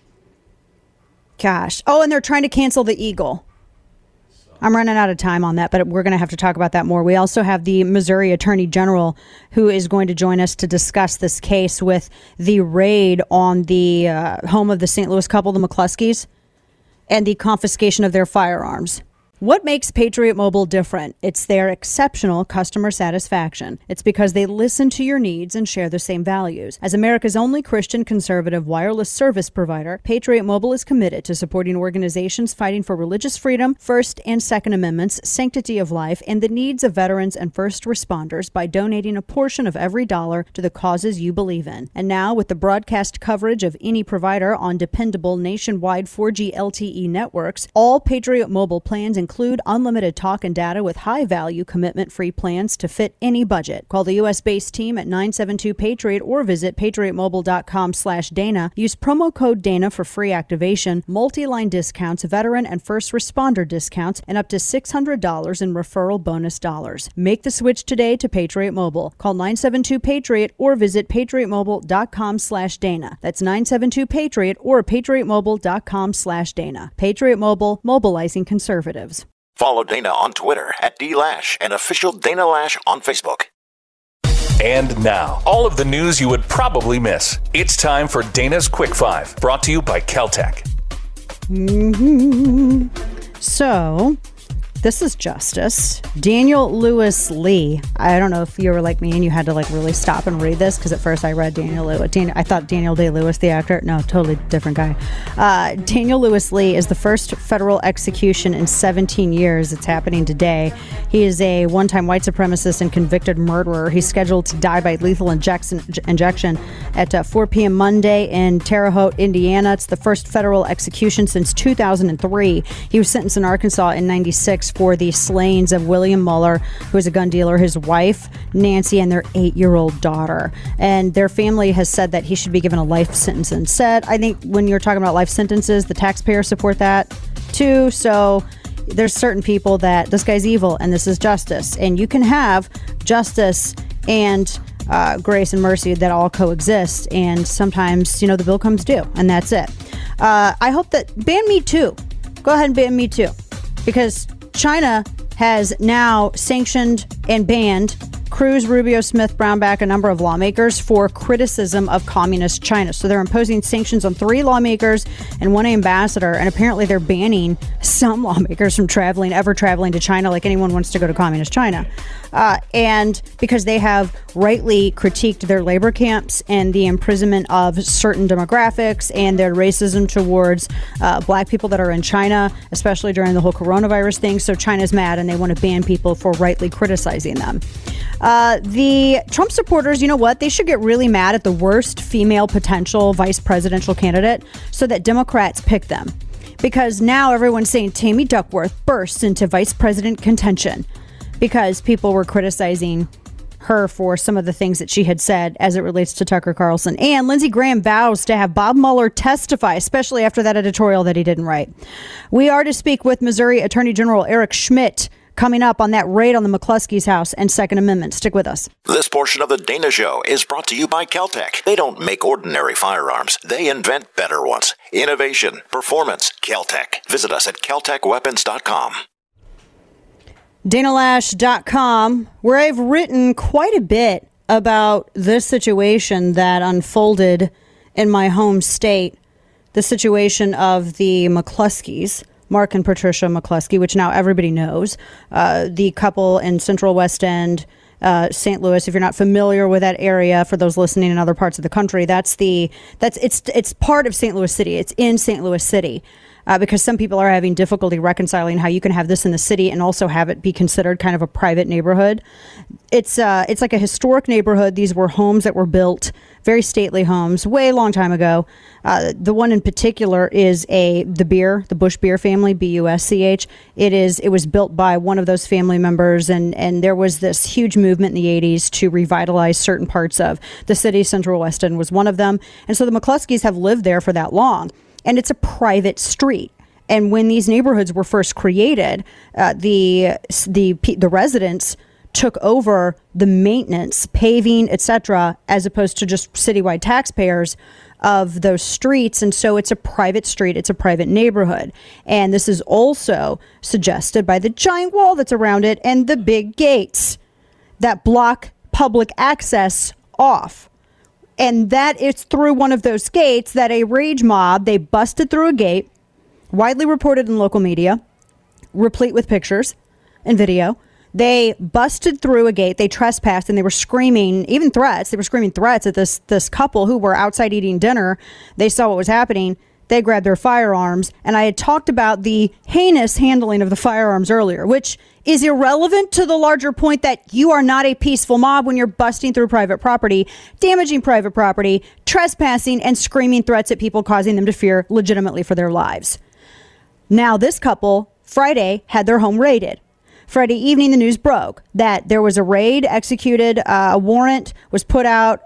Gosh. Oh, and they're trying to cancel the Eagle. I'm running out of time on that, but we're going to have to talk about that more. We also have the Missouri Attorney General who is going to join us to discuss this case with the raid on the home of the St. Louis couple, the McCluskeys, and the confiscation of their firearms. What makes Patriot Mobile different? It's their exceptional customer satisfaction. It's because they listen to your needs and share the same values. As America's only Christian conservative wireless service provider, Patriot Mobile is committed to supporting organizations fighting for religious freedom, First and Second Amendments, sanctity of life, and the needs of veterans and first responders by donating a portion of every dollar to the causes you believe in. And now, with the broadcast coverage of any provider on dependable nationwide 4G LTE networks, all Patriot Mobile plans include unlimited talk and data with high-value, commitment-free plans to fit any budget. Call the U.S.-based team at 972-PATRIOT or visit patriotmobile.com/Dana. Use promo code Dana for free activation, multi-line discounts, veteran and first responder discounts, and up to $600 in referral bonus dollars. Make the switch today to Patriot Mobile. Call 972-PATRIOT or visit patriotmobile.com/Dana. That's 972-PATRIOT or patriotmobile.com/Dana. Patriot Mobile, mobilizing conservatives. Follow Dana on Twitter at DLash and official Dana Lash on Facebook. And now, all of the news you would probably miss. It's time for Dana's Quick Five, brought to you by Caltech. So, This is Justice. Daniel Lewis Lee. I don't know if you were like me and you had to like really stop and read this, because at first I read Daniel Lewis. I thought Daniel Day-Lewis, the actor. No, totally different guy. Daniel Lewis Lee is the first federal execution in 17 years. It's happening today. He is a one-time white supremacist and convicted murderer. He's scheduled to die by lethal injection at 4 p.m. Monday in Terre Haute, Indiana. It's the first federal execution since 2003. He was sentenced in Arkansas in 96 for the slayings of William Mueller, who is a gun dealer, his wife, Nancy, and their 8-year-old daughter. And their family has said that he should be given a life sentence instead. I think when you're talking about life sentences, the taxpayers support that too. So there's certain people that this guy's evil and this is justice. And you can have justice and grace and mercy that all coexist. And sometimes, the bill comes due, and that's it. I hope that ban Me Too. Go ahead and ban Me Too, because China has now sanctioned and banned Cruz, Rubio, Smith, Brownback, a number of lawmakers for criticism of communist China. So they're imposing sanctions on 3 lawmakers and 1 ambassador, and apparently they're banning some lawmakers from ever traveling to China, like anyone wants to go to communist China. And because they have rightly critiqued their labor camps and the imprisonment of certain demographics and their racism towards black people that are in China, especially during the whole coronavirus thing. So China's mad and they want to ban people for rightly criticizing them. The Trump supporters, you know what? They should get really mad at the worst female potential vice presidential candidate so that Democrats pick them. Because now everyone's saying Tammy Duckworth bursts into vice president contention because people were criticizing her for some of the things that she had said as it relates to Tucker Carlson. And Lindsey Graham vows to have Bob Mueller testify, especially after that editorial that he didn't write. We are to speak with Missouri Attorney General Eric Schmidt coming up on that raid on the McCluskey's house and Second Amendment. Stick with us. This portion of the Dana Show is brought to you by Kel-Tec. They don't make ordinary firearms. They invent better ones. Innovation, performance, Kel-Tec. Visit us at keltecweapons.com. DanaLash.com, where I've written quite a bit about this situation that unfolded in my home state, the situation of the McCluskeys, Mark and Patricia McCluskey, which now everybody knows, the couple in Central West End, St. Louis. If you're not familiar with that area, for those listening in other parts of the country, it's part of St. Louis City. It's in St. Louis City. Because some people are having difficulty reconciling how you can have this in the city and also have it be considered kind of a private neighborhood. It's like a historic neighborhood. These were homes that were built, very stately homes, way long time ago. The one in particular is the Busch Beer family, BUSCH. It was built by one of those family members, and there was this huge movement in the 80s to revitalize certain parts of the city. Central West End was one of them. And so the McCluskeys have lived there for that long. And it's a private street. And when these neighborhoods were first created, the residents took over the maintenance, paving, etc., as opposed to just citywide taxpayers of those streets. And so it's a private street. It's a private neighborhood. And this is also suggested by the giant wall that's around it and the big gates that block public access off. And that it's through one of those gates that a rage mob, they busted through a gate, widely reported in local media, replete with pictures and video. They busted through a gate, they trespassed, and they were screaming, even threats. They were screaming threats at this couple who were outside eating dinner. They saw what was happening. They grabbed their firearms. And I had talked about the heinous handling of the firearms earlier, which is irrelevant to the larger point that you are not a peaceful mob when you're busting through private property, damaging private property, trespassing, and screaming threats at people, causing them to fear legitimately for their lives. Now, this couple, Friday, had their home raided. Friday evening, the news broke that there was a raid executed. A warrant was put out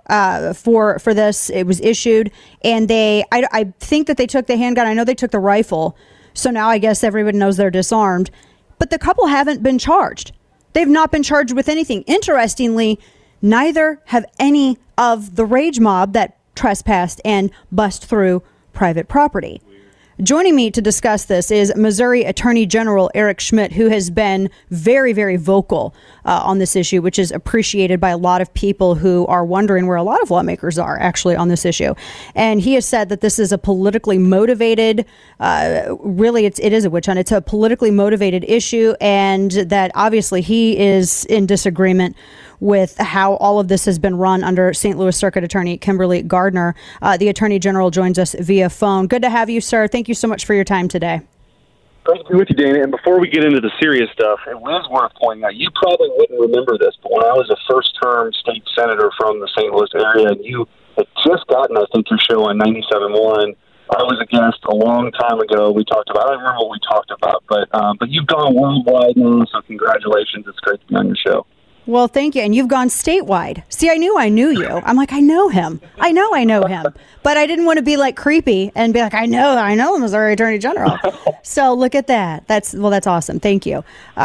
for this. It was issued. And I think that they took the handgun. I know they took the rifle. So now I guess everybody knows they're disarmed. But the couple haven't been charged. They've not been charged with anything. Interestingly, neither have any of the rage mob that trespassed and bust through private property. Joining me to discuss this is Missouri Attorney General Eric Schmitt, who has been very, very vocal on this issue, which is appreciated by a lot of people who are wondering where a lot of lawmakers are actually on this issue. And he has said that this is a politically motivated, really it is a witch hunt. It's a politically motivated issue, and that obviously he is in disagreement with how all of this has been run under St. Louis Circuit Attorney Kimberly Gardner. The Attorney General joins us via phone. Good to have you, sir. Thank you so much for your time today. Great to be with you, Dana. And before we get into the serious stuff, it was worth pointing out, you probably wouldn't remember this, but when I was a first-term state senator from the St. Louis area, and you had just gotten, I think, your show on 97.1, I was a guest a long time ago. We talked about, I don't remember what we talked about, but you've gone worldwide now, so congratulations. It's great to be on your show. Well, thank you. And you've gone statewide. See, I knew you. I'm like, I know him. I know him. But I didn't want to be like creepy and be like, I know Missouri Attorney General. So look at that. That's awesome. Thank you.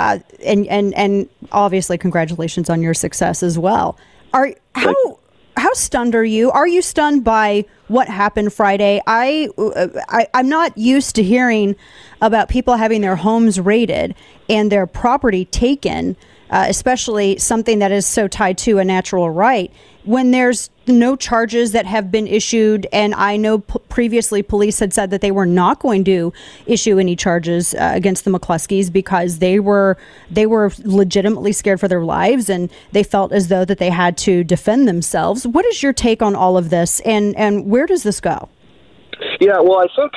And obviously congratulations on your success as well. How stunned are you? Are you stunned by what happened Friday? I'm not used to hearing about people having their homes raided and their property taken, especially something that is so tied to a natural right, when there's no charges that have been issued. And I know previously police had said that they were not going to issue any charges against the McCloskeys because they were legitimately scared for their lives, and they felt as though that they had to defend themselves. What is your take on all of this, and where does this go? Yeah, well, I think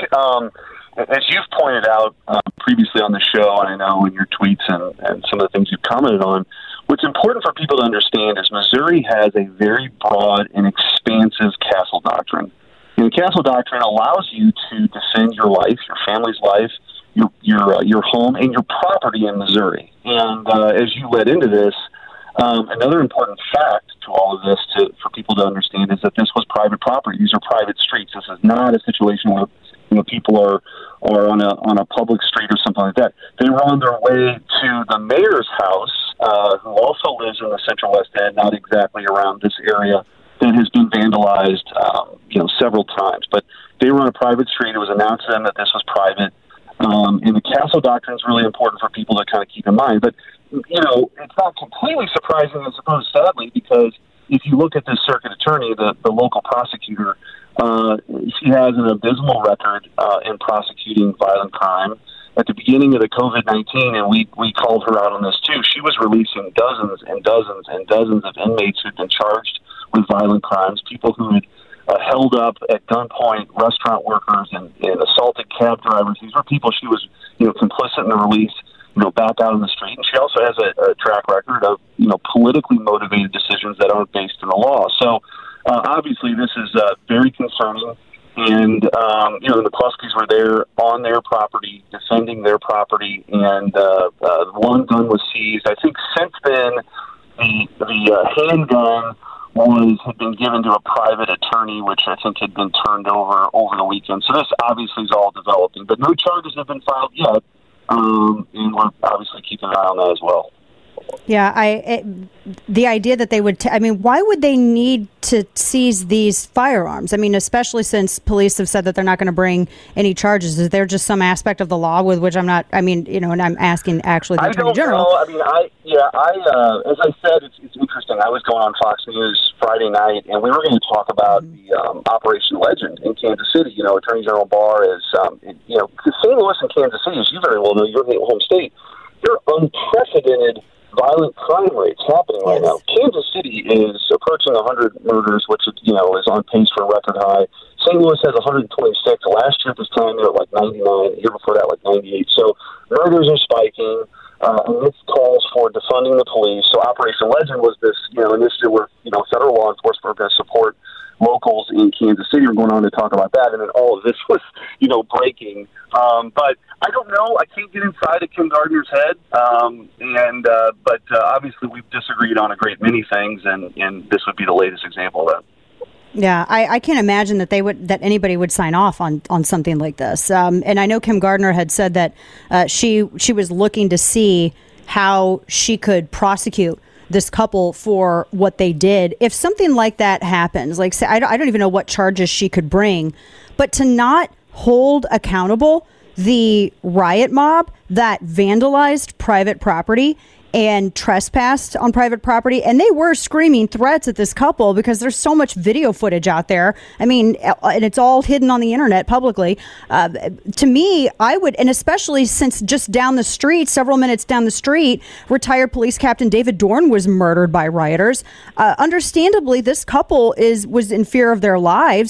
as you've pointed out previously on the show, and I know in your tweets and some of the things you've commented on, what's important for people to understand is Missouri has a very broad and expansive castle doctrine. And the castle doctrine allows you to defend your life, your family's life, your home, and your property in Missouri. And as you led into this, another important fact to all of this for people to understand is that this was private property. These are private streets. This is not a situation where people are on a public street or something like that. They were on their way to the mayor's house, who also lives in the Central West End, not exactly around this area, that has been vandalized, several times. But they were on a private street. It was announced to them that this was private. And the castle doctrine is really important for people to kind of keep in mind. But, it's not completely surprising, I suppose, sadly, because if you look at this circuit attorney, the local prosecutor, she has an abysmal record in prosecuting violent crime. At the beginning of the COVID-19, and we called her out on this too, she was releasing dozens and dozens and dozens of inmates who'd been charged with violent crimes, people who had held up at gunpoint restaurant workers and assaulted cab drivers. These were people she was, complicit in the release, back out on the street. And she also has a track record of, politically motivated decisions that aren't based in the law. So obviously this is very concerning. And, the McCloskeys were there on their property, defending their property, and one gun was seized. I think since then, the handgun had been given to a private attorney, which I think had been turned over the weekend. So this obviously is all developing, but no charges have been filed yet, and we're obviously keeping an eye on that as well. Yeah, the idea that they would, why would they need to seize these firearms? Especially since police have said that they're not going to bring any charges. Is there just some aspect of the law with which I'm not, and I'm asking actually the Attorney General. As I said, it's interesting. I was going on Fox News Friday night, and we were going to talk about the Operation Legend in Kansas City. Attorney General Barr is, St. Louis and Kansas City, as you very well know, your home state, they're unprecedented violent crime rates happening right now. Kansas City is approaching 100 murders, which is on pace for a record high. St. Louis has 126. Last year at this time, they were at 99. The year before that, 98. So murders are spiking, and this calls for defunding the police. So Operation Legend was this, initiative where, federal law enforcement were going to support locals in Kansas City. We're going on to talk about that, and then all of this was, breaking. But I don't know. I can't get inside of Kim Gardner's head. But obviously we've disagreed on a great many things, and this would be the latest example of that. Yeah, I can't imagine that that anybody would sign off on something like this. And I know Kim Gardner had said that she was looking to see how she could prosecute this couple for what they did. If something like that happens, like say, I don't even know what charges she could bring, but to not hold accountable the riot mob that vandalized private property and trespassed on private property. And they were screaming threats at this couple because there's so much video footage out there. I mean, and it's all hidden on the internet publicly. To me, I would, and especially since just down the street, several minutes down the street, retired police captain David Dorn was murdered by rioters. Understandably, this couple was in fear of their lives.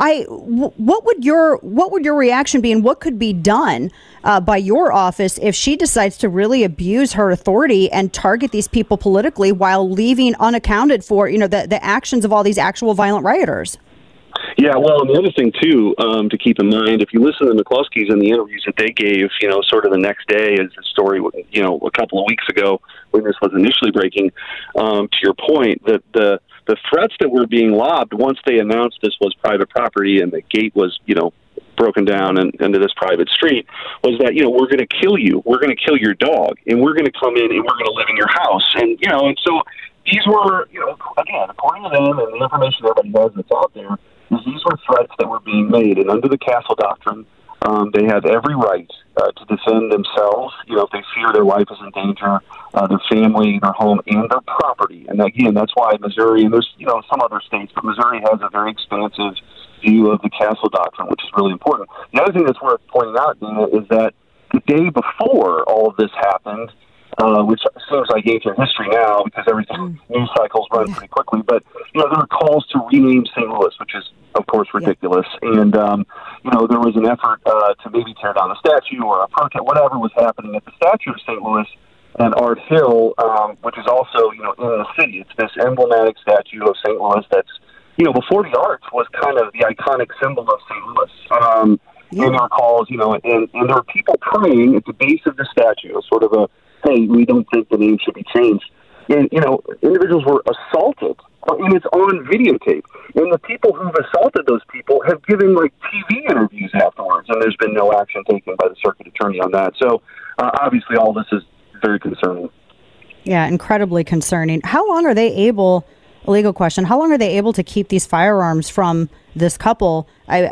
What would your reaction be, and what could be done by your office if she decides to really abuse her authority and target these people politically while leaving unaccounted for, the actions of all these actual violent rioters? Yeah, well, and the other thing, too, to keep in mind, if you listen to the McCloskeys and the interviews that they gave, sort of the next day as the story, a couple of weeks ago when this was initially breaking, to your point, that the threats that were being lobbed once they announced this was private property and the gate was, broken down into this private street was that, we're going to kill you. We're going to kill your dog, and we're going to come in and we're going to live in your house. And, and so these were, again, according to them and the information everybody has that's out there, these were threats that were being made. And under the Castle Doctrine, they have every right to defend themselves, if they fear their life is in danger, their family, their home, and their property. And again, that's why Missouri, and there's, some other states, but Missouri has a very expansive view of the Castle Doctrine, which is really important. The other thing that's worth pointing out, Dana, is that the day before all of this happened, which seems like ancient history now because everything news cycles run pretty quickly. But there were calls to rename St. Louis, which is of course ridiculous. Yeah. And there was an effort to maybe tear down a statue or a protest, whatever was happening at the statue of St. Louis and Art Hill, which is also in the city. It's this emblematic statue of St. Louis that's before the arts was kind of the iconic symbol of St. Louis. And there were calls, and there were people praying at the base of the statue, sort of a, hey, we don't think the name should be changed. And, individuals were assaulted, and it's on videotape. And the people who've assaulted those people have given, TV interviews afterwards, and there's been no action taken by the circuit attorney on that. So, obviously, all this is very concerning. Yeah, incredibly concerning. How long are they able... A legal question. How long are they able to keep these firearms from this couple,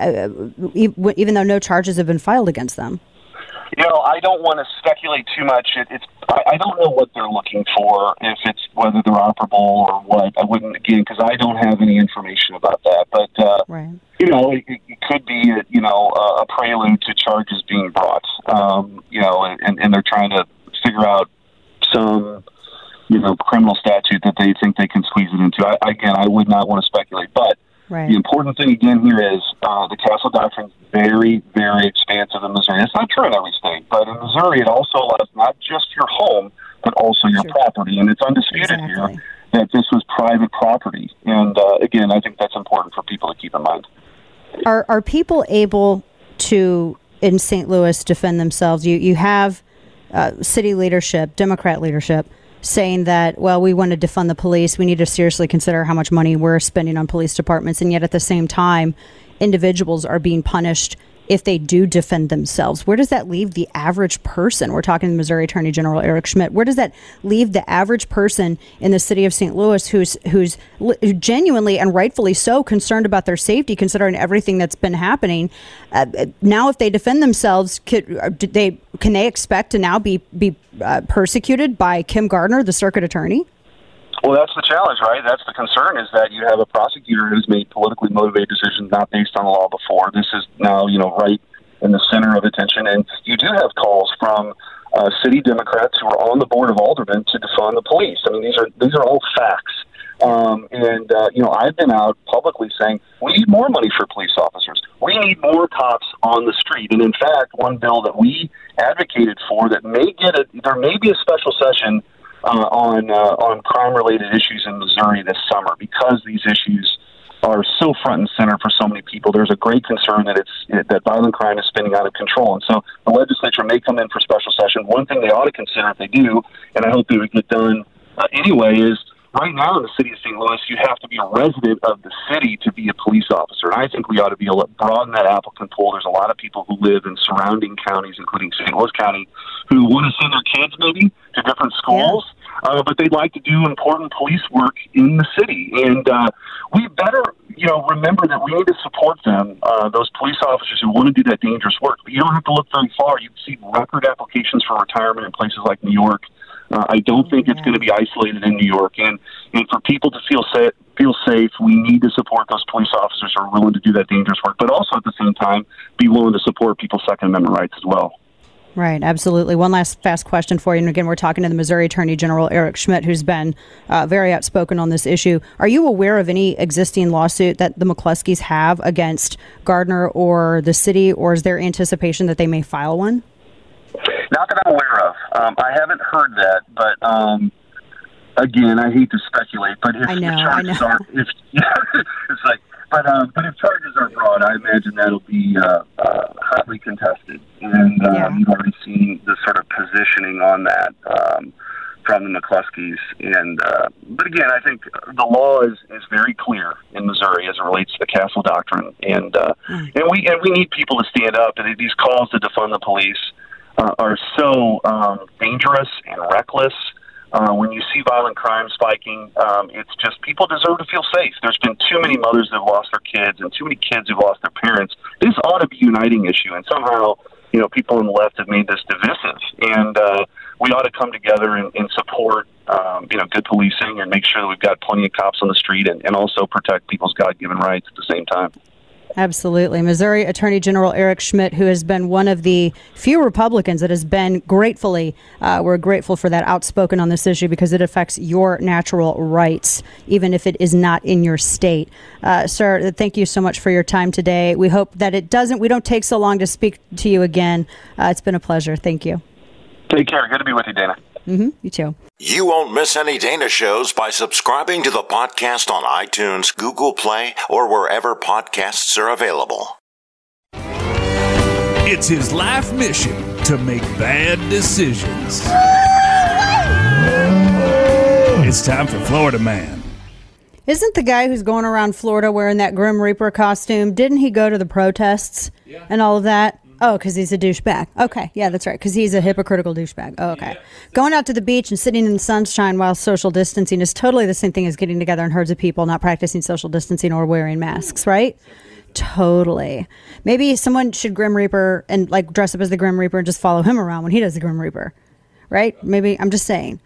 even though no charges have been filed against them? I don't want to speculate too much. I don't know what they're looking for, if it's whether they're operable or what. I wouldn't, again, because I don't have any information about that. But, right. It could be, a prelude to charges being brought, and they're trying to figure out some... criminal statute that they think they can squeeze it into. I would not want to speculate. But the important thing, again, here is the Castle Doctrine is very, very expansive in Missouri. It's not true in every state, but in Missouri it also allows not just your home, but also your property. And it's undisputed here that this was private property. And, again, I think that's important for people to keep in mind. Are people able to, in St. Louis, defend themselves? You have city leadership, Democrat leadership, saying that, well, we want to defund the police. We need to seriously consider how much money we're spending on police departments. And yet at the same time, individuals are being punished if they do defend themselves. Where does that leave the average person? We're talking to Missouri Attorney General Eric Schmitt. Where does that leave the average person in the city of St. Louis who's genuinely and rightfully so concerned about their safety, considering everything that's been happening? Now, if they defend themselves, can they expect to now be persecuted by Kim Gardner, the circuit attorney? Well, that's the challenge, right? That's the concern, is that you have a prosecutor who's made politically motivated decisions not based on the law before. This is now, right in the center of attention. And you do have calls from city Democrats who are on the board of aldermen to defund the police. I mean, these are all facts. I've been out publicly saying we need more money for police officers. We need more cops on the street. And in fact, one bill that we advocated for that there may be a special session on crime-related issues in Missouri this summer, because these issues are so front and center for so many people. There's a great concern that violent crime is spinning out of control. And so the legislature may come in for special session. One thing they ought to consider if they do, and I hope they would get done anyway, is right now in the city of St. Louis, you have to be a resident of the city to be a police officer. And I think we ought to be able to broaden that applicant pool. There's a lot of people who live in surrounding counties, including St. Louis County, who want to send their kids maybe to different schools. but they'd like to do important police work in the city. And we better, remember that we need to support them, those police officers who want to do that dangerous work. But you don't have to look very far. You see record applications for retirement in places like New York. I don't think it's going to be isolated in New York. And for people to feel safe, we need to support those police officers who are willing to do that dangerous work, but also at the same time be willing to support people's Second Amendment rights as well. Right, absolutely. One last fast question for you. And again, we're talking to the Missouri Attorney General Eric Schmitt, who's been very outspoken on this issue. Are you aware of any existing lawsuit that the McCluskeys have against Gardner or the city, or is there anticipation that they may file one? Not that I'm aware of. I haven't heard that, but again, I hate to speculate. But if charges are, it's like. But if charges are brought, I imagine that'll be hotly contested, and you've already seen the sort of positioning on that from the McCluskeys. And but again, I think the law is very clear in Missouri as it relates to the Castle Doctrine, and we need people to stand up. And these calls to defund the police are so dangerous and reckless. When you see violent crime spiking, it's just people deserve to feel safe. There's been too many mothers that have lost their kids and too many kids who've lost their parents. This ought to be a uniting issue, and somehow, people on the left have made this divisive. And we ought to come together and support, good policing and make sure that we've got plenty of cops on the street and also protect people's God-given rights at the same time. Absolutely. Missouri Attorney General Eric Schmitt, who has been one of the few Republicans that has been we're grateful for that, outspoken on this issue because it affects your natural rights, even if it is not in your state. Sir, thank you so much for your time today. We hope that we don't take so long to speak to you again. It's been a pleasure. Thank you. Take care. Good to be with you, Dana. Mm-hmm. You too. You won't miss any Dana shows by subscribing to the podcast on iTunes, Google Play, or wherever podcasts are available. It's his life mission to make bad decisions. It's time for Florida Man. Isn't the guy who's going around Florida wearing that Grim Reaper costume, didn't he go to the protests and all of that? Oh, because he's a douchebag. Okay, yeah, that's right, because he's a hypocritical douchebag. Oh, okay. Yeah. Going out to the beach and sitting in the sunshine while social distancing is totally the same thing as getting together in herds of people, not practicing social distancing or wearing masks, right? Totally. Maybe someone should Grim Reaper and dress up as the Grim Reaper and just follow him around when he does the Grim Reaper, right? Maybe, I'm just saying.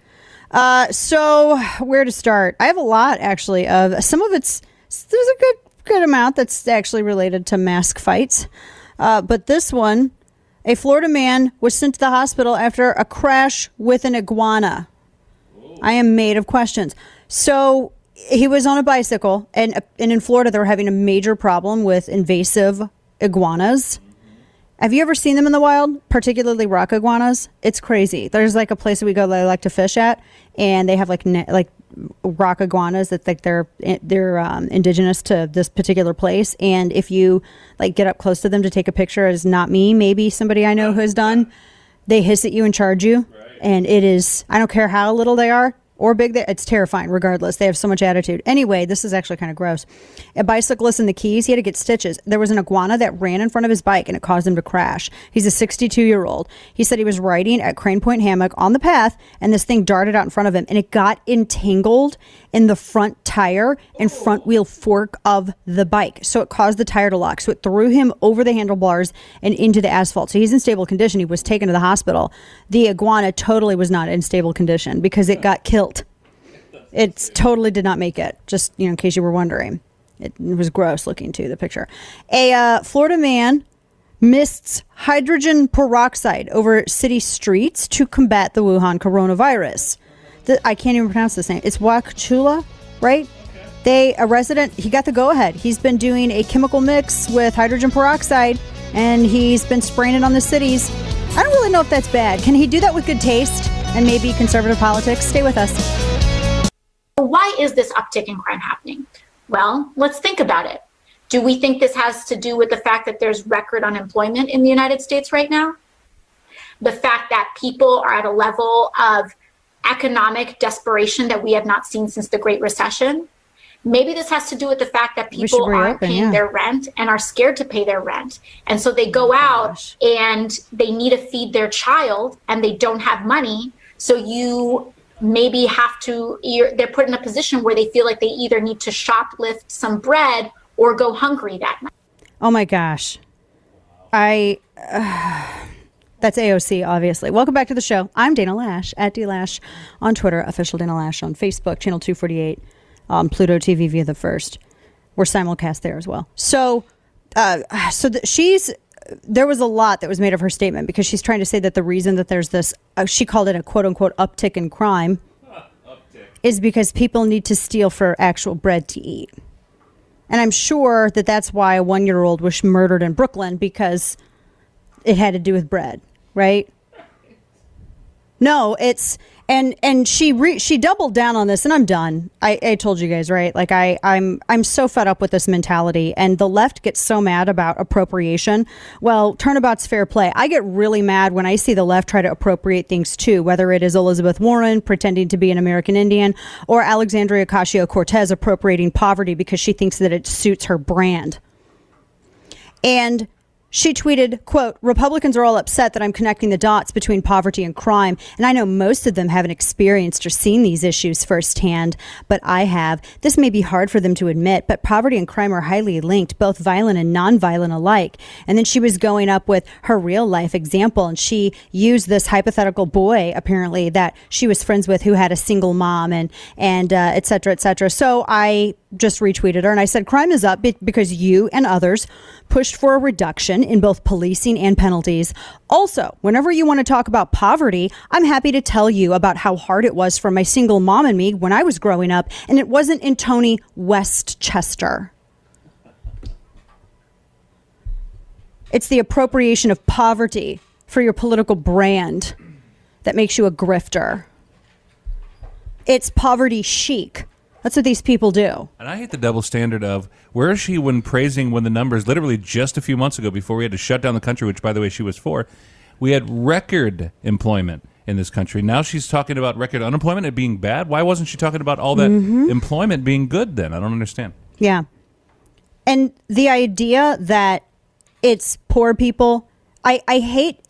So where to start? I have a lot, actually, of some of there's a good amount that's actually related to mask fights. But this one, a Florida man was sent to the hospital after a crash with an iguana. I am made of questions. So he was on a bicycle, and in Florida, they're having a major problem with invasive iguanas. Have you ever seen them in the wild, particularly rock iguanas? It's crazy. There's a place that we go that I like to fish at, and they have rock iguanas that they're indigenous to this particular place. And if you get up close to them to take a picture, as not me, maybe somebody I know who has done, they hiss at you and charge you. Right. And it is, I don't care how little they are or big, it's terrifying regardless. They have so much attitude. Anyway, this is actually kind of gross. A bicyclist in the Keys, he had to get stitches. There was an iguana that ran in front of his bike and it caused him to crash. He's a 62-year-old. He said he was riding at Crane Point Hammock on the path and this thing darted out in front of him and it got entangled in the front tire and front wheel fork of the bike. So it caused the tire to lock. So it threw him over the handlebars and into the asphalt. So he's in stable condition. He was taken to the hospital. The iguana totally was not in stable condition because it got killed. It totally did not make it, just in case you were wondering. It was gross looking, too, the picture. A Florida man mists hydrogen peroxide over city streets to combat the Wuhan coronavirus. I can't even pronounce this name. It's Wauchula, right? A resident, he got the go-ahead. He's been doing a chemical mix with hydrogen peroxide, and he's been spraying it on the cities. I don't really know if that's bad. Can he do that with good taste and maybe conservative politics? Stay with us. Why is this uptick in crime happening? Well, let's think about it. Do we think this has to do with the fact that there's record unemployment in the United States right now? The fact that people are at a level of economic desperation that we have not seen since the Great Recession? Maybe this has to do with the fact that people aren't paying their rent and are scared to pay their rent. And so they go out and they need to feed their child and they don't have money. So you maybe they're put in a position where they feel like they either need to shoplift some bread or go hungry that night. Oh my gosh. That's AOC, obviously. Welcome back to the show. I'm Dana Lash, at DLash on Twitter, official Dana Lash on Facebook, channel 248, Pluto TV via the First. We're simulcast there as well. So, there was a lot that was made of her statement because she's trying to say that the reason that there's this, she called it a quote unquote uptick in crime, is because people need to steal for actual bread to eat. And I'm sure that that's why a 1-year-old was murdered in Brooklyn, because it had to do with bread, right? No, it's and she doubled down on this, and I'm done. I told you guys, right? Like I'm so fed up with this mentality, and the left gets so mad about appropriation. Well, turnabout's fair play. I get really mad when I see the left try to appropriate things too, whether it is Elizabeth Warren pretending to be an American Indian or Alexandria Ocasio-Cortez appropriating poverty because she thinks that it suits her brand. And she tweeted, quote, "Republicans are all upset that I'm connecting the dots between poverty and crime, and I know most of them haven't experienced or seen these issues firsthand, but I have. This may be hard for them to admit, but poverty and crime are highly linked, both violent and nonviolent alike." And then she was going up with her real life example, and she used this hypothetical boy, apparently, that she was friends with who had a single mom and et cetera, et cetera. So I just retweeted her and I said, crime is up because you and others pushed for a reduction in both policing and penalties. Also, whenever you want to talk about poverty, I'm happy to tell you about how hard it was for my single mom and me when I was growing up, and it wasn't in Tony Westchester. It's the appropriation of poverty for your political brand that makes you a grifter. It's poverty chic. That's what these people do. And I hate the double standard of, where is she when praising when the numbers, literally just a few months ago before we had to shut down the country, which, by the way, she was for, we had record employment in this country. Now she's talking about record unemployment and being bad. Why wasn't she talking about all that employment being good then? I don't understand. Yeah. And the idea that it's poor people, I hate...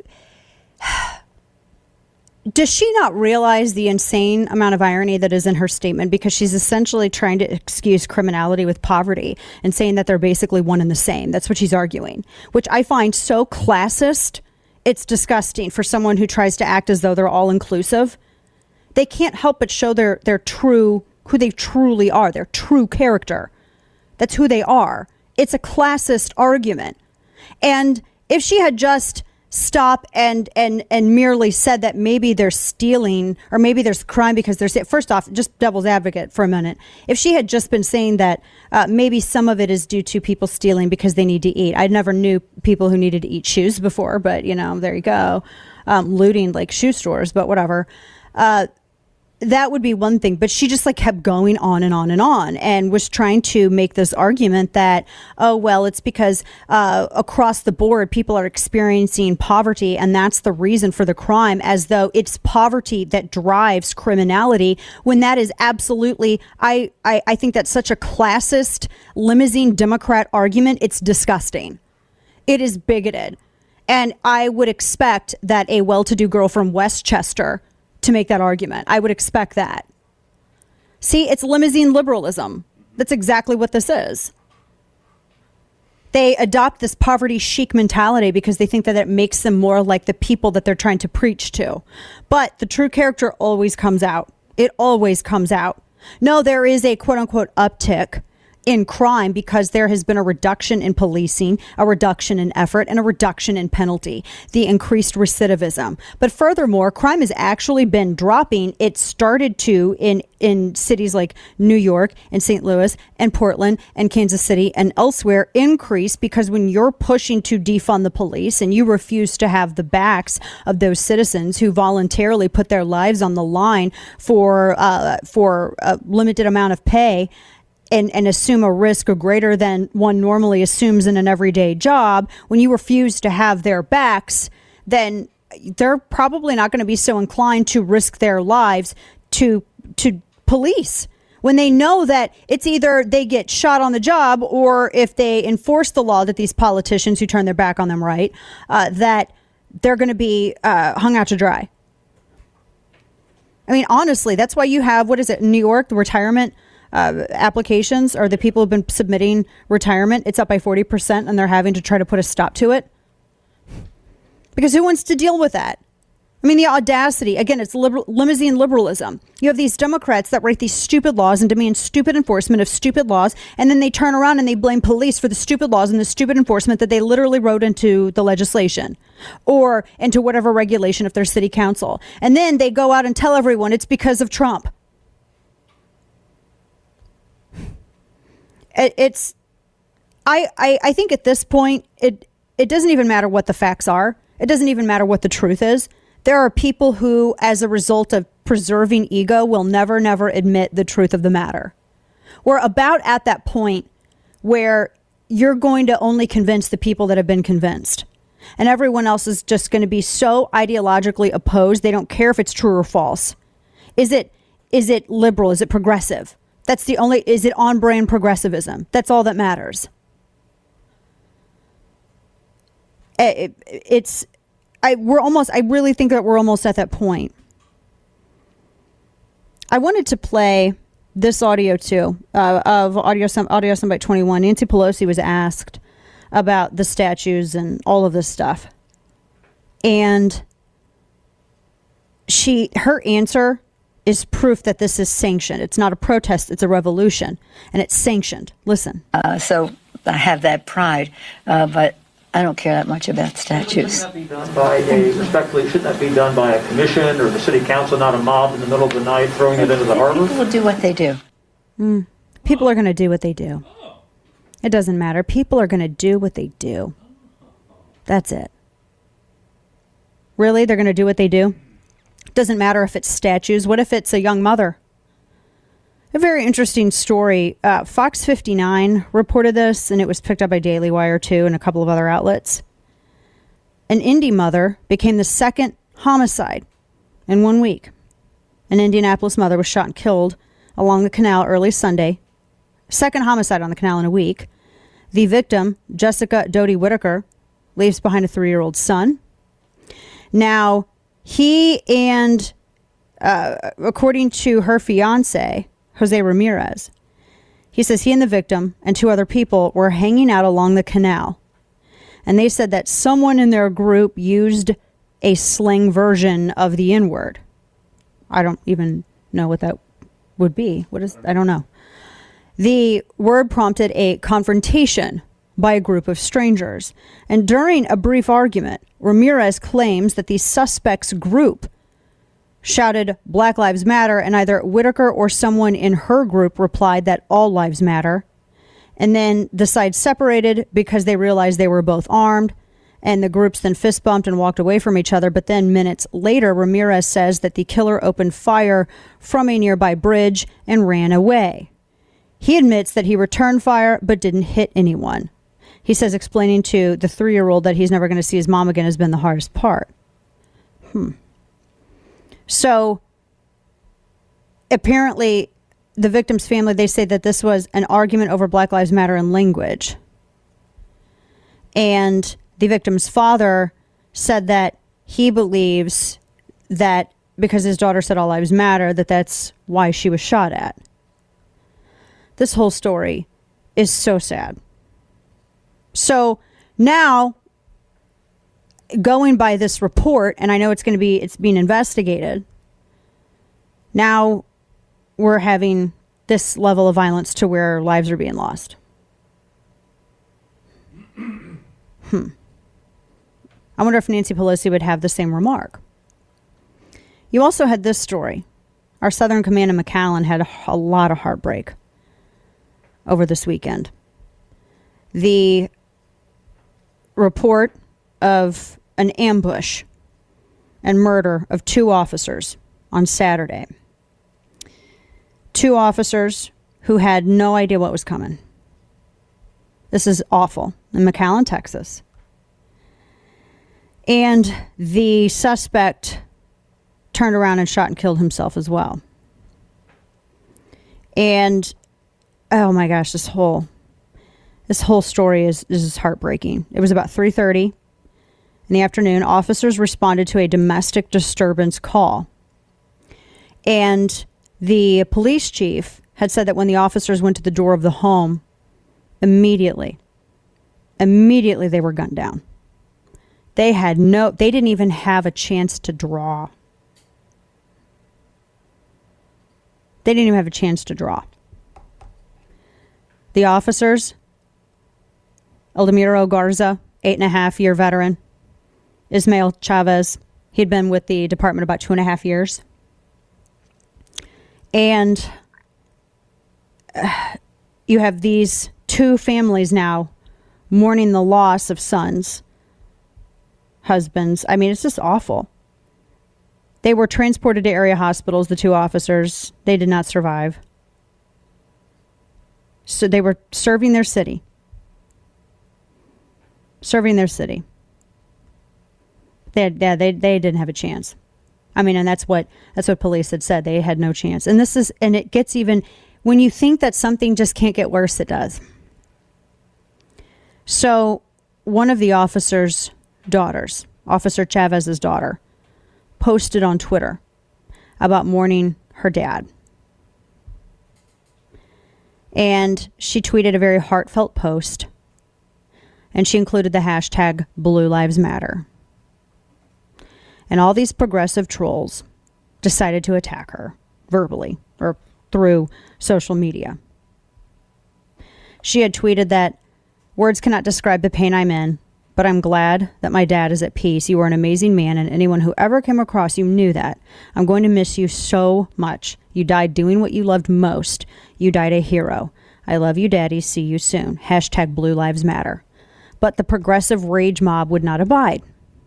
Does she not realize the insane amount of irony that is in her statement? Because she's essentially trying to excuse criminality with poverty and saying that they're basically one and the same. That's what she's arguing, which I find so classist. It's disgusting for someone who tries to act as though they're all inclusive. They can't help but show their true, who they truly are, their true character. That's who they are. It's a classist argument. And if she had just stop and merely said that maybe they're stealing or maybe there's crime because there's, first off, just devil's advocate for a minute. If she had just been saying that maybe some of it is due to people stealing because they need to eat. I never knew people who needed to eat shoes before, but there you go. Looting like shoe stores, but whatever. That would be one thing, but she just kept going on and on and on and was trying to make this argument that, oh, well, it's because across the board, people are experiencing poverty and that's the reason for the crime, as though it's poverty that drives criminality, when that is absolutely, I think that's such a classist limousine Democrat argument. It's disgusting. It is bigoted. And I would expect that a well-to-do girl from Westchester to make that argument. I would expect that. See, it's limousine liberalism. That's exactly what this is. They adopt this poverty chic mentality because they think that it makes them more like the people that they're trying to preach to. But the true character always comes out. It always comes out. No, there is a quote unquote uptick in crime because there has been a reduction in policing, a reduction in effort, and a reduction in penalty, the increased recidivism. But furthermore, crime has actually been dropping. It started to in cities like New York and St. Louis and Portland and Kansas City and elsewhere increase, because when you're pushing to defund the police and you refuse to have the backs of those citizens who voluntarily put their lives on the line for a limited amount of pay, and assume a risk greater than one normally assumes in an everyday job, when you refuse to have their backs, then they're probably not going to be so inclined to risk their lives to police, when they know that it's either they get shot on the job, or if they enforce the law that these politicians who turn their back on them, right, that they're going to be hung out to dry. I mean, honestly, that's why you have, what is it, in New York, the retirement applications, or the people who've been submitting retirement, it's up by 40%, and they're having to try to put a stop to it. Because who wants to deal with that? I mean, the audacity, again, it's limousine liberalism. You have these Democrats that write these stupid laws and demand stupid enforcement of stupid laws, and then they turn around and they blame police for the stupid laws and the stupid enforcement that they literally wrote into the legislation or into whatever regulation of their city council. And then they go out and tell everyone it's because of Trump. I think at this point, it doesn't even matter what the facts are. It doesn't even matter what the truth is. There are people who, as a result of preserving ego, will never admit the truth of the matter. We're about at that point where you're going to only convince the people that have been convinced. And everyone else is just going to be so ideologically opposed, they don't care if it's true or false. Is it liberal? Is it progressive? Is it on-brand progressivism? That's all that matters. I really think that we're almost at that point. I wanted to play this audio too, of Audio Soundbite 21. Nancy Pelosi was asked about the statues and all of this stuff. And her answer is proof that this is sanctioned. It's not a protest, it's a revolution. And it's sanctioned. Listen. So I have that pride, but I don't care that much about statues. Shouldn't that be done by a commission or the city council, not a mob in the middle of the night throwing it into the harbor? People will do what they do. People are going to do what they do. It doesn't matter. People are going to do what they do. That's it. Really? They're going to do what they do? Doesn't matter if it's statues. What if it's a young mother? A very interesting story. Fox 59 reported this, and it was picked up by Daily Wire, too, and a couple of other outlets. An Indy mother became the second homicide in 1 week. An Indianapolis mother was shot and killed along the canal early Sunday. Second homicide on the canal in a week. The victim, Jessica Doty Whitaker, leaves behind a 3-year-old son. Now, he and, according to her fiance, Jose Ramirez, he says he and the victim and 2 other people were hanging out along the canal. And they said that someone in their group used a slang version of the N-word. I don't even know what that would be. I don't know. The word prompted a confrontation by a group of strangers. And during a brief argument, Ramirez claims that the suspect's group shouted Black Lives Matter, and either Whitaker or someone in her group replied that all lives matter. And then the sides separated because they realized they were both armed, and the groups then fist bumped and walked away from each other. But then minutes later, Ramirez says that the killer opened fire from a nearby bridge and ran away. He admits that he returned fire but didn't hit anyone. He says, explaining to the 3-year-old that he's never going to see his mom again has been the hardest part. So apparently the victim's family, they say that this was an argument over Black Lives Matter and language. And the victim's father said that he believes that because his daughter said all lives matter, that's why she was shot at. This whole story is so sad. So now, going by this report, and I know it's being investigated, now we're having this level of violence to where lives are being lost. I wonder if Nancy Pelosi would have the same remark. You also had this story. Our Southern Command in McAllen had a lot of heartbreak over this weekend. The report of an ambush and murder of 2 officers on Saturday. 2 officers who had no idea what was coming. This is awful. In McAllen, Texas. And the suspect turned around and shot and killed himself as well. And, oh my gosh, this whole story is heartbreaking. It was about 3:30 in the afternoon. Officers responded to a domestic disturbance call. And the police chief had said that when the officers went to the door of the home, immediately they were gunned down. They didn't even have a chance to draw. They didn't even have a chance to draw. The officers, Eldemiro Garza, 8.5-year veteran. Ismael Chavez, he'd been with the department about 2.5 years. And you have these two families now mourning the loss of sons, husbands. I mean, it's just awful. They were transported to area hospitals, the two officers. They did not survive. So they were serving their city. They didn't have a chance. I mean, and that's what police had said. They had no chance. And it gets even, when you think that something just can't get worse, it does. So one of the officer's daughters, Officer Chavez's daughter, posted on Twitter about mourning her dad. And she tweeted a very heartfelt post. And she included the hashtag Blue Lives Matter. And all these progressive trolls decided to attack her verbally or through social media. She had tweeted that words cannot describe the pain I'm in, but I'm glad that my dad is at peace. You are an amazing man, and anyone who ever came across you knew that. I'm going to miss you so much. You died doing what you loved most. You died a hero. I love you, Daddy. See you soon. Hashtag Blue Lives Matter. But the progressive rage mob would not abide.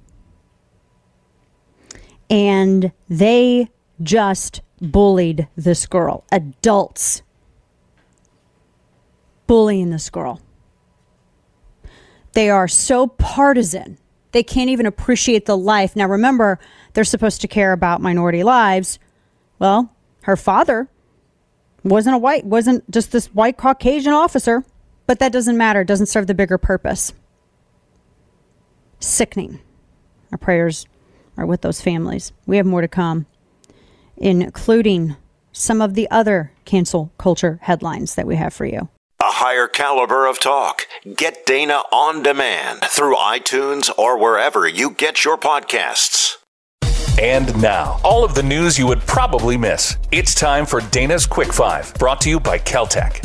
And they just bullied this girl. Adults bullying this girl. They are so partisan. They can't even appreciate the life. Now, remember, they're supposed to care about minority lives. Well, her father wasn't just this white Caucasian officer, but that doesn't matter. It doesn't serve the bigger purpose. Sickening. Our prayers are with those families. We have more to come, including some of the other cancel culture headlines that we have for you. A higher caliber of talk. Get Dana on demand through iTunes or wherever you get your podcasts. And now, all of the news you would probably miss. It's time for Dana's Quick Five, brought to you by Caltech.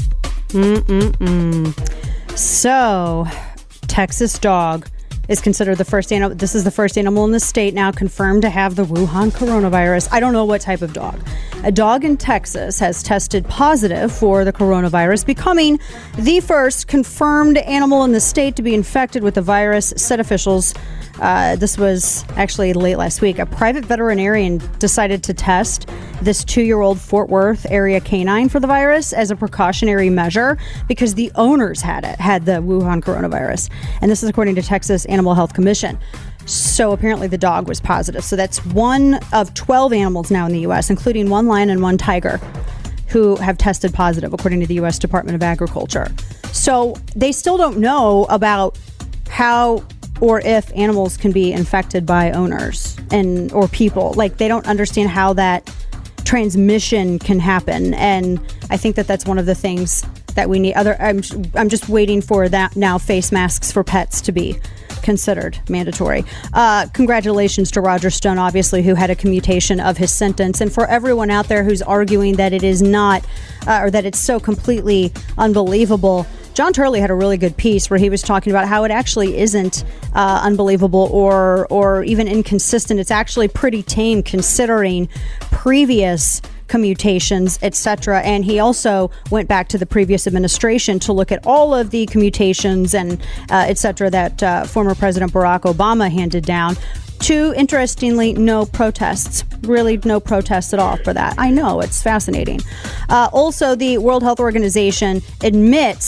So, Texas dog is considered the first animal. This is the first animal in the state now confirmed to have the Wuhan coronavirus. I don't know what type of dog. A dog in Texas has tested positive for the coronavirus, becoming the first confirmed animal in the state to be infected with the virus, said officials. This was actually late last week. A private veterinarian decided to test this 2-year-old Fort Worth area canine for the virus as a precautionary measure because the owners had the Wuhan coronavirus. And this is according to Texas Animal Health Commission. So apparently the dog was positive. So that's one of 12 animals now in the U.S., including one lion and one tiger, who have tested positive, according to the U.S. Department of Agriculture. So they still don't know about how or if animals can be infected by owners or people. Like, they don't understand how that transmission can happen. And I think that that's one of the things that we need. I'm just waiting for that now, face masks for pets to be considered mandatory. Congratulations to Roger Stone, obviously, who had a commutation of his sentence. And for everyone out there who's arguing that it is not, or that it's so completely unbelievable, John Turley had a really good piece where he was talking about how it actually isn't unbelievable or even inconsistent. It's actually pretty tame considering previous commutations, etc. And he also went back to the previous administration to look at all of the commutations and etc. that former President Barack Obama handed down. Interestingly, no protests. Really no protests at all for that. I know, it's fascinating. Also, the World Health Organization admit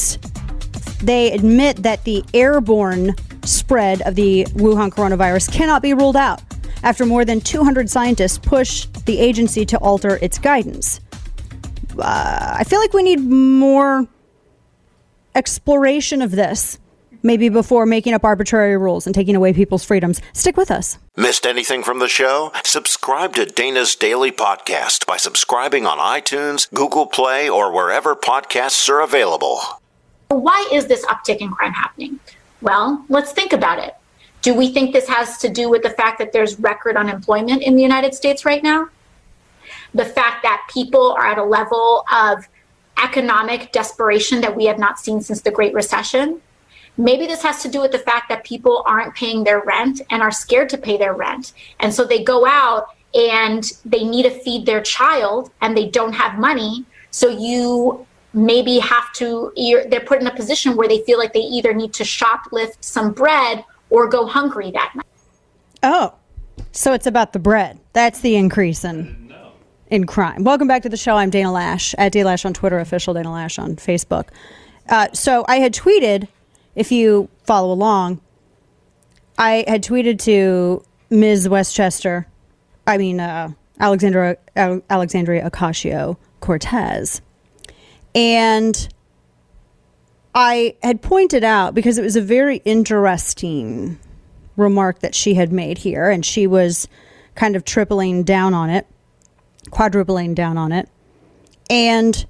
that the airborne spread of the Wuhan coronavirus cannot be ruled out after more than 200 scientists pushed the agency to alter its guidance. I feel like we need more exploration of this. maybe before making up arbitrary rules and taking away people's freedoms. Stick with us. Missed anything from the show? Subscribe to Dana's Daily Podcast by subscribing on iTunes, Google Play, or wherever podcasts are available. Why is this uptick in crime happening? Well, let's think about it. Do we think this has to do with the fact that there's record unemployment in the United States right now? The fact that people are at a level of economic desperation that we have not seen since the Great Recession? Maybe this has to do with the fact that people aren't paying their rent and are scared to pay their rent. And so they go out and they need to feed their child and they don't have money. So you maybe have to, they're put in a position where they feel like they either need to shoplift some bread or go hungry that night. Oh, so it's about the bread. That's the increase in crime. Welcome back to the show. I'm Dana Lash, at Dana Lash on Twitter, official Dana Lash on Facebook. So I had tweeted, if you follow along, I had tweeted to Ms. Alexandria Ocasio-Cortez. And I had pointed out, because it was a very interesting remark that she had made here, and she was kind of quadrupling down on it. And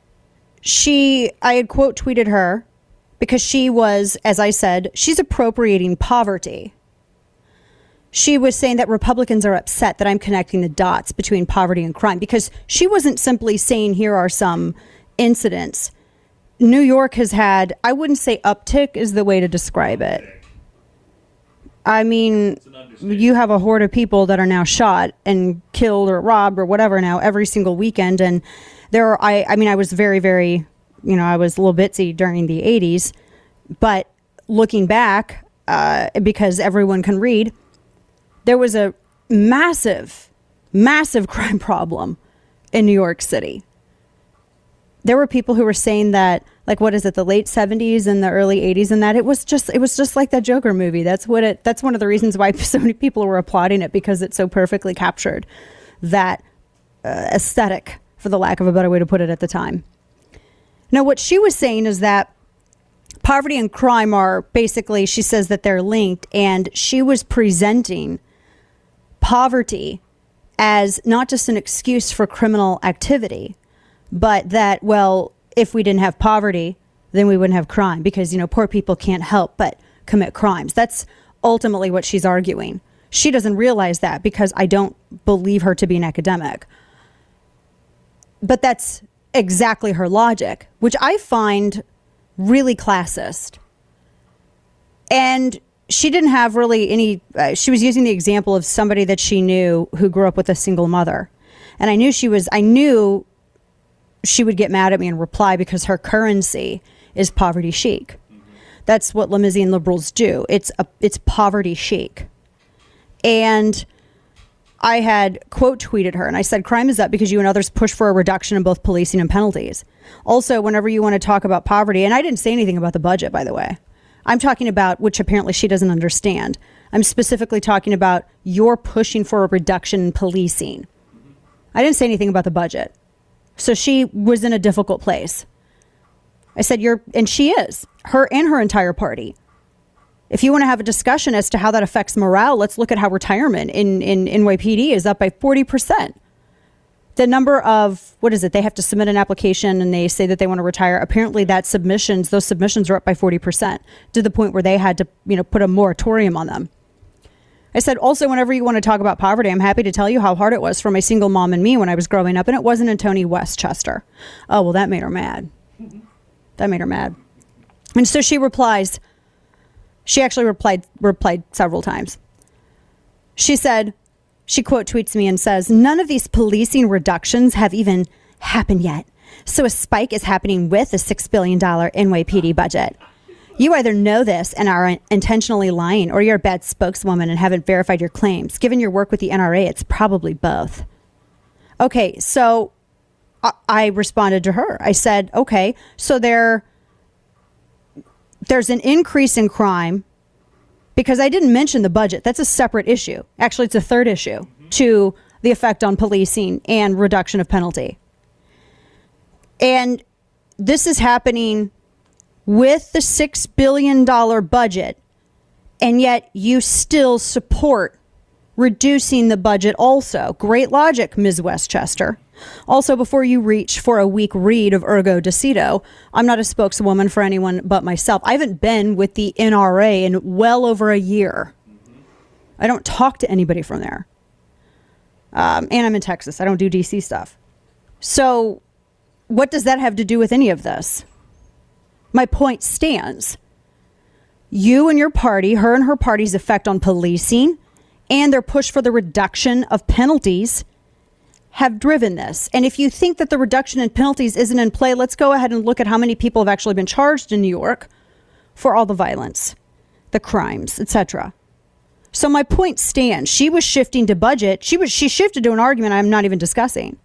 I had quote tweeted her because she was, as I said, she's appropriating poverty. She was saying that Republicans are upset that I'm connecting the dots between poverty and crime, because she wasn't simply saying here are some incidents. New York has had, I wouldn't say uptick is the way to describe it. I mean, you have a horde of people that are now shot and killed or robbed or whatever now every single weekend. And I was very, very, I was a little bitsy during the 80s. But looking back, because everyone can read, there was a massive, massive crime problem in New York City. There were people who were saying that, like, what is it, the late 70s and the early 80s, and that it was just like that Joker movie. That's one of the reasons why so many people were applauding it, because it so perfectly captured that aesthetic, for the lack of a better way to put it, at the time. Now, what she was saying is that poverty and crime are basically, she says that they're linked, and she was presenting poverty as not just an excuse for criminal activity, but that, well, if we didn't have poverty, then we wouldn't have crime, because, poor people can't help but commit crimes. That's ultimately what she's arguing. She doesn't realize that, because I don't believe her to be an academic. But that's exactly her logic, which I find really classist. And she didn't have really any, she was using the example of somebody that she knew who grew up with a single mother. And I knew she would get mad at me and reply, because her currency is poverty chic. That's what limousine liberals do. It's poverty chic. And I had quote tweeted her, and I said, crime is up because you and others push for a reduction in both policing and penalties. Also, whenever you want to talk about poverty, and I didn't say anything about the budget, by the way. I'm talking about, which apparently she doesn't understand. I'm specifically talking about you're pushing for a reduction in policing. I didn't say anything about the budget. So she was in a difficult place. I said, and she is, her and her entire party. If you want to have a discussion as to how that affects morale, let's look at how retirement in NYPD is up by 40%. The number of, they have to submit an application and they say that they want to retire. Apparently those submissions are up by 40%, to the point where they had to, put a moratorium on them. I said, also, whenever you want to talk about poverty, I'm happy to tell you how hard it was for my single mom and me when I was growing up, and it wasn't in Tony Westchester. Oh, well, that made her mad. That made her mad. And so she replies. She actually replied several times. She said, she quote tweets me and says, none of these policing reductions have even happened yet. So a spike is happening with a $6 billion NYPD budget. You either know this and are intentionally lying, or you're a bad spokeswoman and haven't verified your claims. Given your work with the NRA, it's probably both. Okay, so I responded to her. I said, okay, so there's an increase in crime, because I didn't mention the budget. That's a separate issue. Actually, it's a third issue to the effect on policing and reduction of penalty. And this is happening with the $6 billion budget, and yet you still support reducing the budget also. Great logic, Ms. Westchester. Also, before you reach for a weak read of Ergo Decito, I'm not a spokeswoman for anyone but myself. I haven't been with the NRA in well over a year. I don't talk to anybody from there. And I'm in Texas. I don't do DC stuff. So what does that have to do with any of this? My point stands. You and your party, her and her party's effect on policing and their push for the reduction of penalties have driven this. And if you think that the reduction in penalties isn't in play, let's go ahead and look at how many people have actually been charged in New York for all the violence, the crimes, etc. So my point stands. She was shifting to budget. She shifted to an argument I'm not even discussing.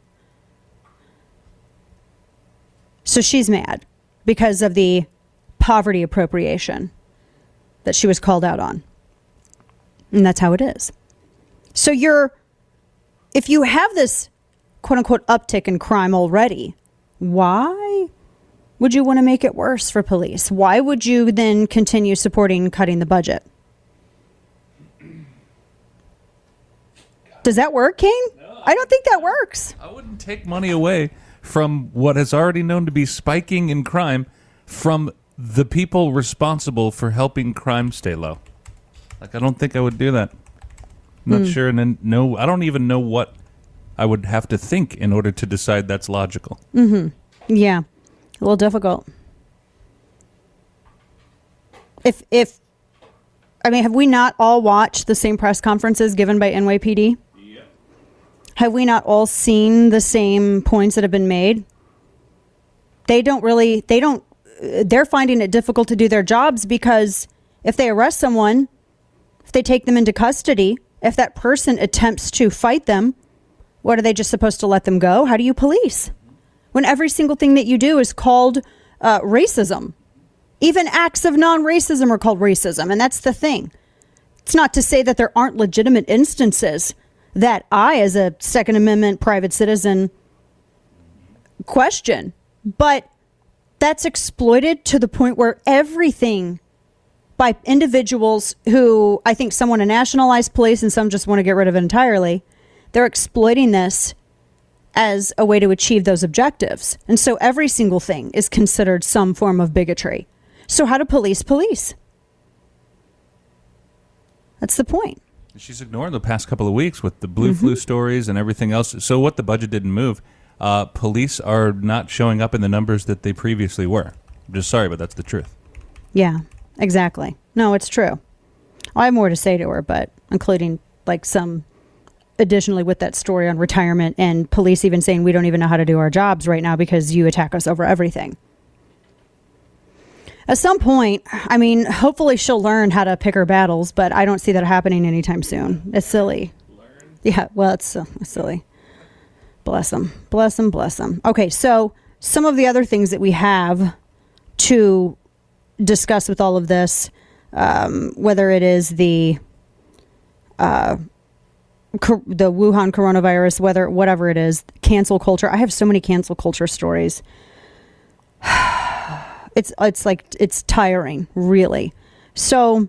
So she's mad because of the poverty appropriation that she was called out on. And that's how it is. So if you have this quote unquote uptick in crime already, why would you want to make it worse for police? Why would you then continue supporting cutting the budget? Does that work, Kane? No, I don't think that works. I wouldn't take money away from what is already known to be spiking in crime from the people responsible for helping crime stay low. Like, I don't think I would do that. I'm not sure. And then, no, I don't even know what I would have to think in order to decide that's logical. Mm-hmm. Yeah. A little difficult. Have we not all watched the same press conferences given by NYPD? Yeah. Have we not all seen the same points that have been made? They're finding it difficult to do their jobs because if they arrest someone, if they take them into custody, if that person attempts to fight them, what are they just supposed to let them go? How do you police? When every single thing that you do is called racism. Even acts of non-racism are called racism, and that's the thing. It's not to say that there aren't legitimate instances that I, as a Second Amendment private citizen, question, but that's exploited to the point where everything by individuals who, I think some want to nationalize police and some just want to get rid of it entirely, they're exploiting this as a way to achieve those objectives. And so every single thing is considered some form of bigotry. So how do police police? That's the point. She's ignored the past couple of weeks with the blue flu stories and everything else. So what the budget didn't move, police are not showing up in the numbers that they previously were. I'm just sorry, but that's the truth. Yeah, exactly. No, it's true. I have more to say to her, but including like some additionally with that story on retirement and police even saying we don't even know how to do our jobs right now because you attack us over everything. At some point, I mean, hopefully she'll learn how to pick her battles, but I don't see that happening anytime soon. It's silly. Yeah, well, it's silly. Bless them. Bless them, bless them. Okay, so some of the other things that we have to discuss with all of this, whether it is the Wuhan coronavirus, whatever it is, cancel culture. I have so many cancel culture stories. It's tiring, really. So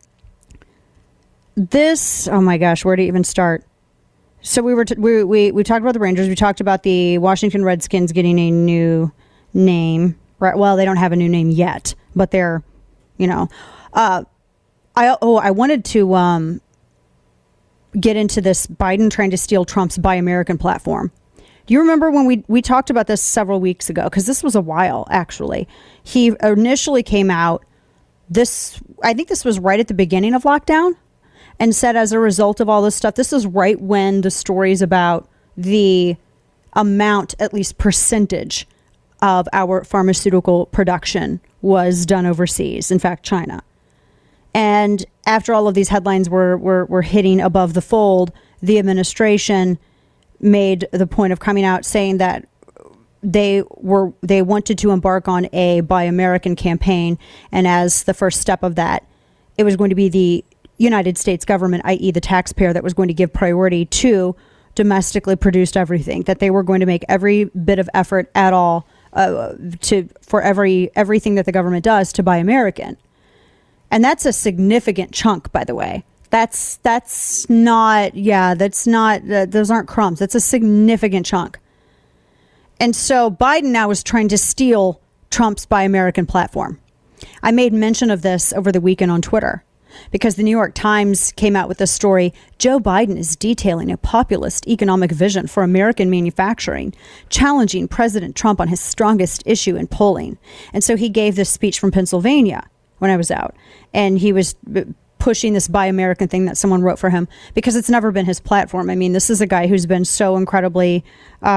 this, oh my gosh, where to even start? So we talked about the Rangers. We talked about the Washington Redskins getting a new name. Right? Well, they don't have a new name yet, but they're, I wanted to get into this Biden trying to steal Trump's Buy American platform. Do you remember when we talked about this several weeks ago? Because this was a while, actually. He initially came out, I think this was right at the beginning of lockdown, and said as a result of all this stuff, this is right when the stories about the amount, at least percentage, of our pharmaceutical production was done overseas, in fact, China. And after all of these headlines were hitting above the fold, the administration made the point of coming out saying that they wanted to embark on a Buy American campaign, and as the first step of that, it was going to be the United States government, i.e. the taxpayer, that was going to give priority to domestically produced everything, that they were going to make every bit of effort at all for everything that the government does to buy American. And that's a significant chunk, by the way. Those aren't crumbs. That's a significant chunk. And so Biden now is trying to steal Trump's Buy American platform. I made mention of this over the weekend on Twitter because the New York Times came out with this story. Joe Biden is detailing a populist economic vision for American manufacturing, challenging President Trump on his strongest issue in polling. And so he gave this speech from Pennsylvania when I was out, and he was pushing this Buy American thing that someone wrote for him because it's never been his platform. I mean, this is a guy who's been so incredibly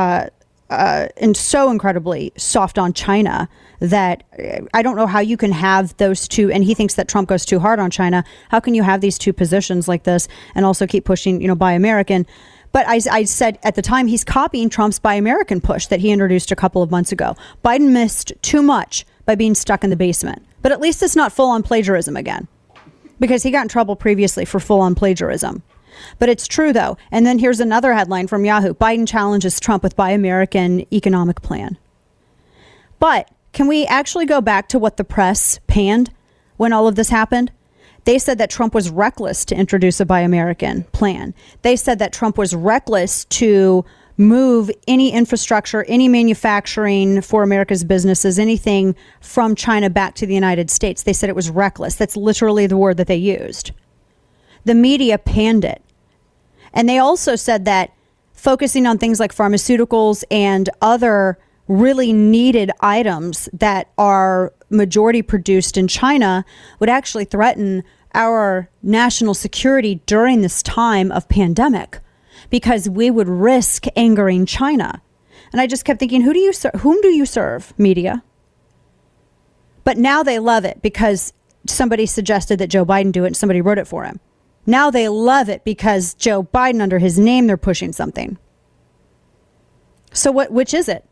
soft on China that I don't know how you can have those two. And he thinks that Trump goes too hard on China. How can you have these two positions like this and also keep pushing, Buy American? But I said at the time, he's copying Trump's Buy American push that he introduced a couple of months ago. Biden missed too much by being stuck in the basement. But at least it's not full-on plagiarism again, because he got in trouble previously for full-on plagiarism. But it's true, though. And then here's another headline from Yahoo. Biden challenges Trump with Buy American economic plan. But can we actually go back to what the press panned when all of this happened? They said that Trump was reckless to introduce a Buy American plan. They said that Trump was reckless to move any infrastructure, any manufacturing for America's businesses, anything from China back to the United States. They said it was reckless. That's literally the word that they used. The media panned it. And they also said that focusing on things like pharmaceuticals and other really needed items that are majority produced in China would actually threaten our national security during this time of pandemic, because we would risk angering China. And I just kept thinking, whom do you serve, media? But now they love it because somebody suggested that Joe Biden do it and somebody wrote it for him. Now they love it because Joe Biden, under his name, they're pushing something. So which is it?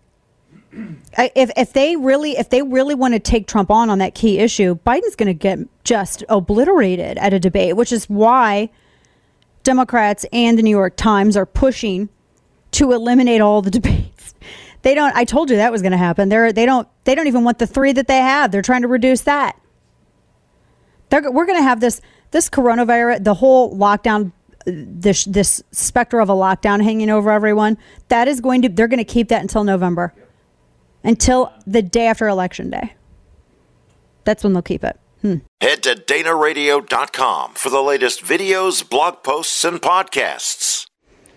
If they really want to take Trump on that key issue, Biden's going to get just obliterated at a debate, which is why Democrats and the New York Times are pushing to eliminate all the debates. I told you that was going to happen. They don't even want the 3 that they have. They're trying to reduce that. We're going to have this coronavirus, the whole lockdown, this specter of a lockdown hanging over everyone. They're going to keep that until November, until the day after Election Day. That's when they'll keep it. Head to DanaRadio.com for the latest videos, blog posts, and podcasts.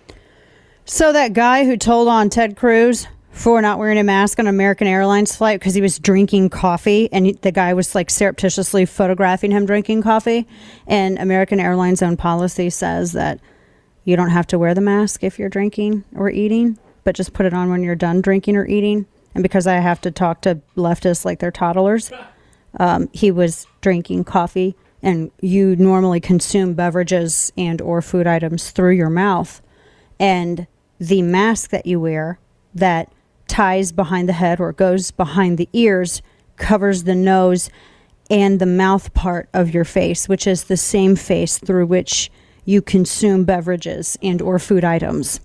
So that guy who told on Ted Cruz for not wearing a mask on an American Airlines flight because he was drinking coffee, and the guy was like surreptitiously photographing him drinking coffee. And American Airlines' own policy says that you don't have to wear the mask if you're drinking or eating, but just put it on when you're done drinking or eating. And because I have to talk to leftists like they're toddlers, he was drinking coffee, and you normally consume beverages and or food items through your mouth. And the mask that you wear that ties behind the head or goes behind the ears covers the nose and the mouth part of your face, which is the same face through which you consume beverages and or food items.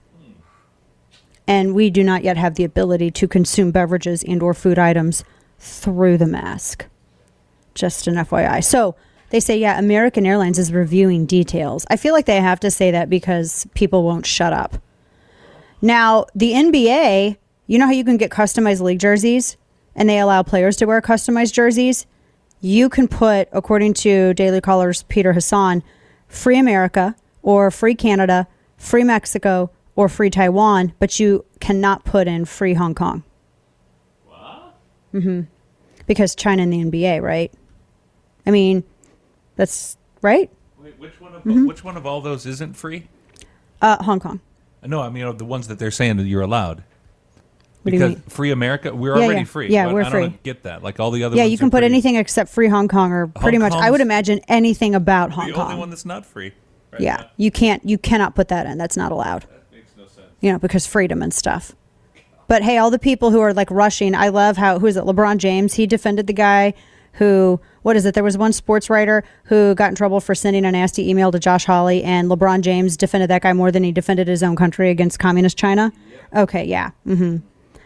And we do not yet have the ability to consume beverages and or food items through the mask. Just an FYI. So they say, yeah, American Airlines is reviewing details. I feel like they have to say that because people won't shut up. Now, the NBA, you know how you can get customized league jerseys and they allow players to wear customized jerseys? You can put, according to Daily Caller's Peter Hassan, free America or free Canada, free Mexico, or free Taiwan, but you cannot put in free Hong Kong. What? Mm-hmm. Because China and the NBA, right? I mean, that's right. Wait, which one of all those isn't free? Hong Kong. No, I mean the ones that they're saying that you're allowed. What do you because mean? Free America, we're already free. Yeah, but we're I free. don't get that. Like all the other Yeah, ones you can are put pretty- anything except free Hong Kong, or pretty much, I would imagine anything about Hong The Kong. only one that's not free. Right Yeah, now. you cannot put that in. That's not allowed. That makes no sense. Because freedom and stuff. But hey, all the people who are like rushing, I love who is it? LeBron James, he defended the guy who, what is it? There was one sports writer who got in trouble for sending a nasty email to Josh Hawley, and LeBron James defended that guy more than he defended his own country against communist China. Yep. Okay, yeah. Mm-hmm.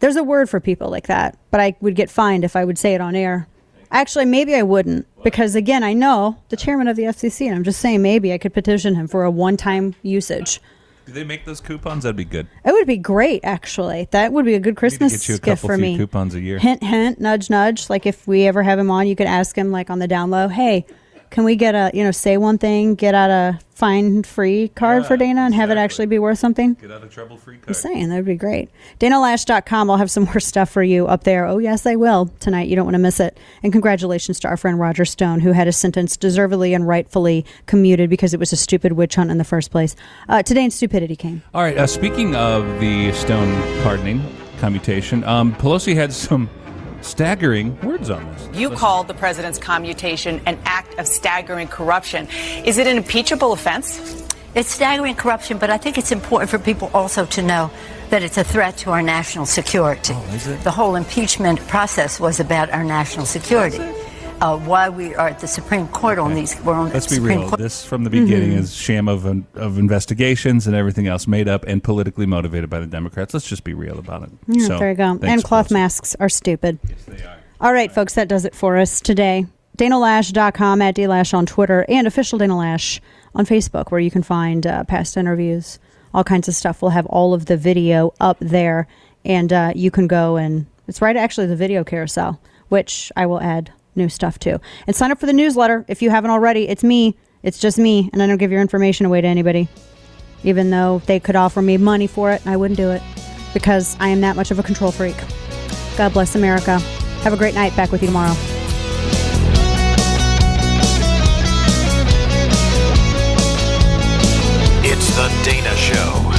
There's a word for people like that, but I would get fined if I would say it on air. Actually, maybe I wouldn't, because again, I know the chairman of the FCC, and I'm just saying maybe I could petition him for a one-time usage. Do they make those coupons? That'd be good. It would be great, actually. That would be a good Christmas Get you a gift couple for few me. coupons a year. Hint, hint, nudge, nudge. Like if we ever have him on, you could ask him like on the down low, hey, can we get say one thing, get out a fine-free card for Dana and have it actually be worth something? Get out a trouble-free card. I'm saying, that would be great. DanaLash.com. I'll have some more stuff for you up there. Oh, yes, I will tonight. You don't want to miss it. And congratulations to our friend Roger Stone, who had his sentence deservedly and rightfully commuted because it was a stupid witch hunt in the first place. Today in Stupidity came. All right, speaking of the Stone pardoning, commutation, Pelosi had some staggering words on this. You called the president's commutation an act of staggering corruption. Is it an impeachable offense? It's staggering corruption, but I think it's important for people also to know that it's a threat to our national security. Oh, is it? The whole impeachment process was about our national security. Why we are at the Supreme Court on these, we're on Let's the be Supreme real. Court. This, from the beginning, is sham of investigations and everything else made up and politically motivated by the Democrats. Let's just be real about it. Yeah, So, there you go. thanks, And cloth Pelosi. masks are stupid. Yes, they are. All right, folks, that does it for us today. DanaLash.com, @DLash on Twitter, and Official Dana Lash on Facebook, where you can find past interviews, all kinds of stuff. We'll have all of the video up there, and you can go and it's right actually the video carousel, which I will add new stuff to. And sign up for the newsletter if you haven't already. It's me. It's just me, and I don't give your information away to anybody, even though they could offer me money for it, and I wouldn't do it because I am that much of a control freak. God bless America. Have a great night. Back with you tomorrow. It's The Dana Show.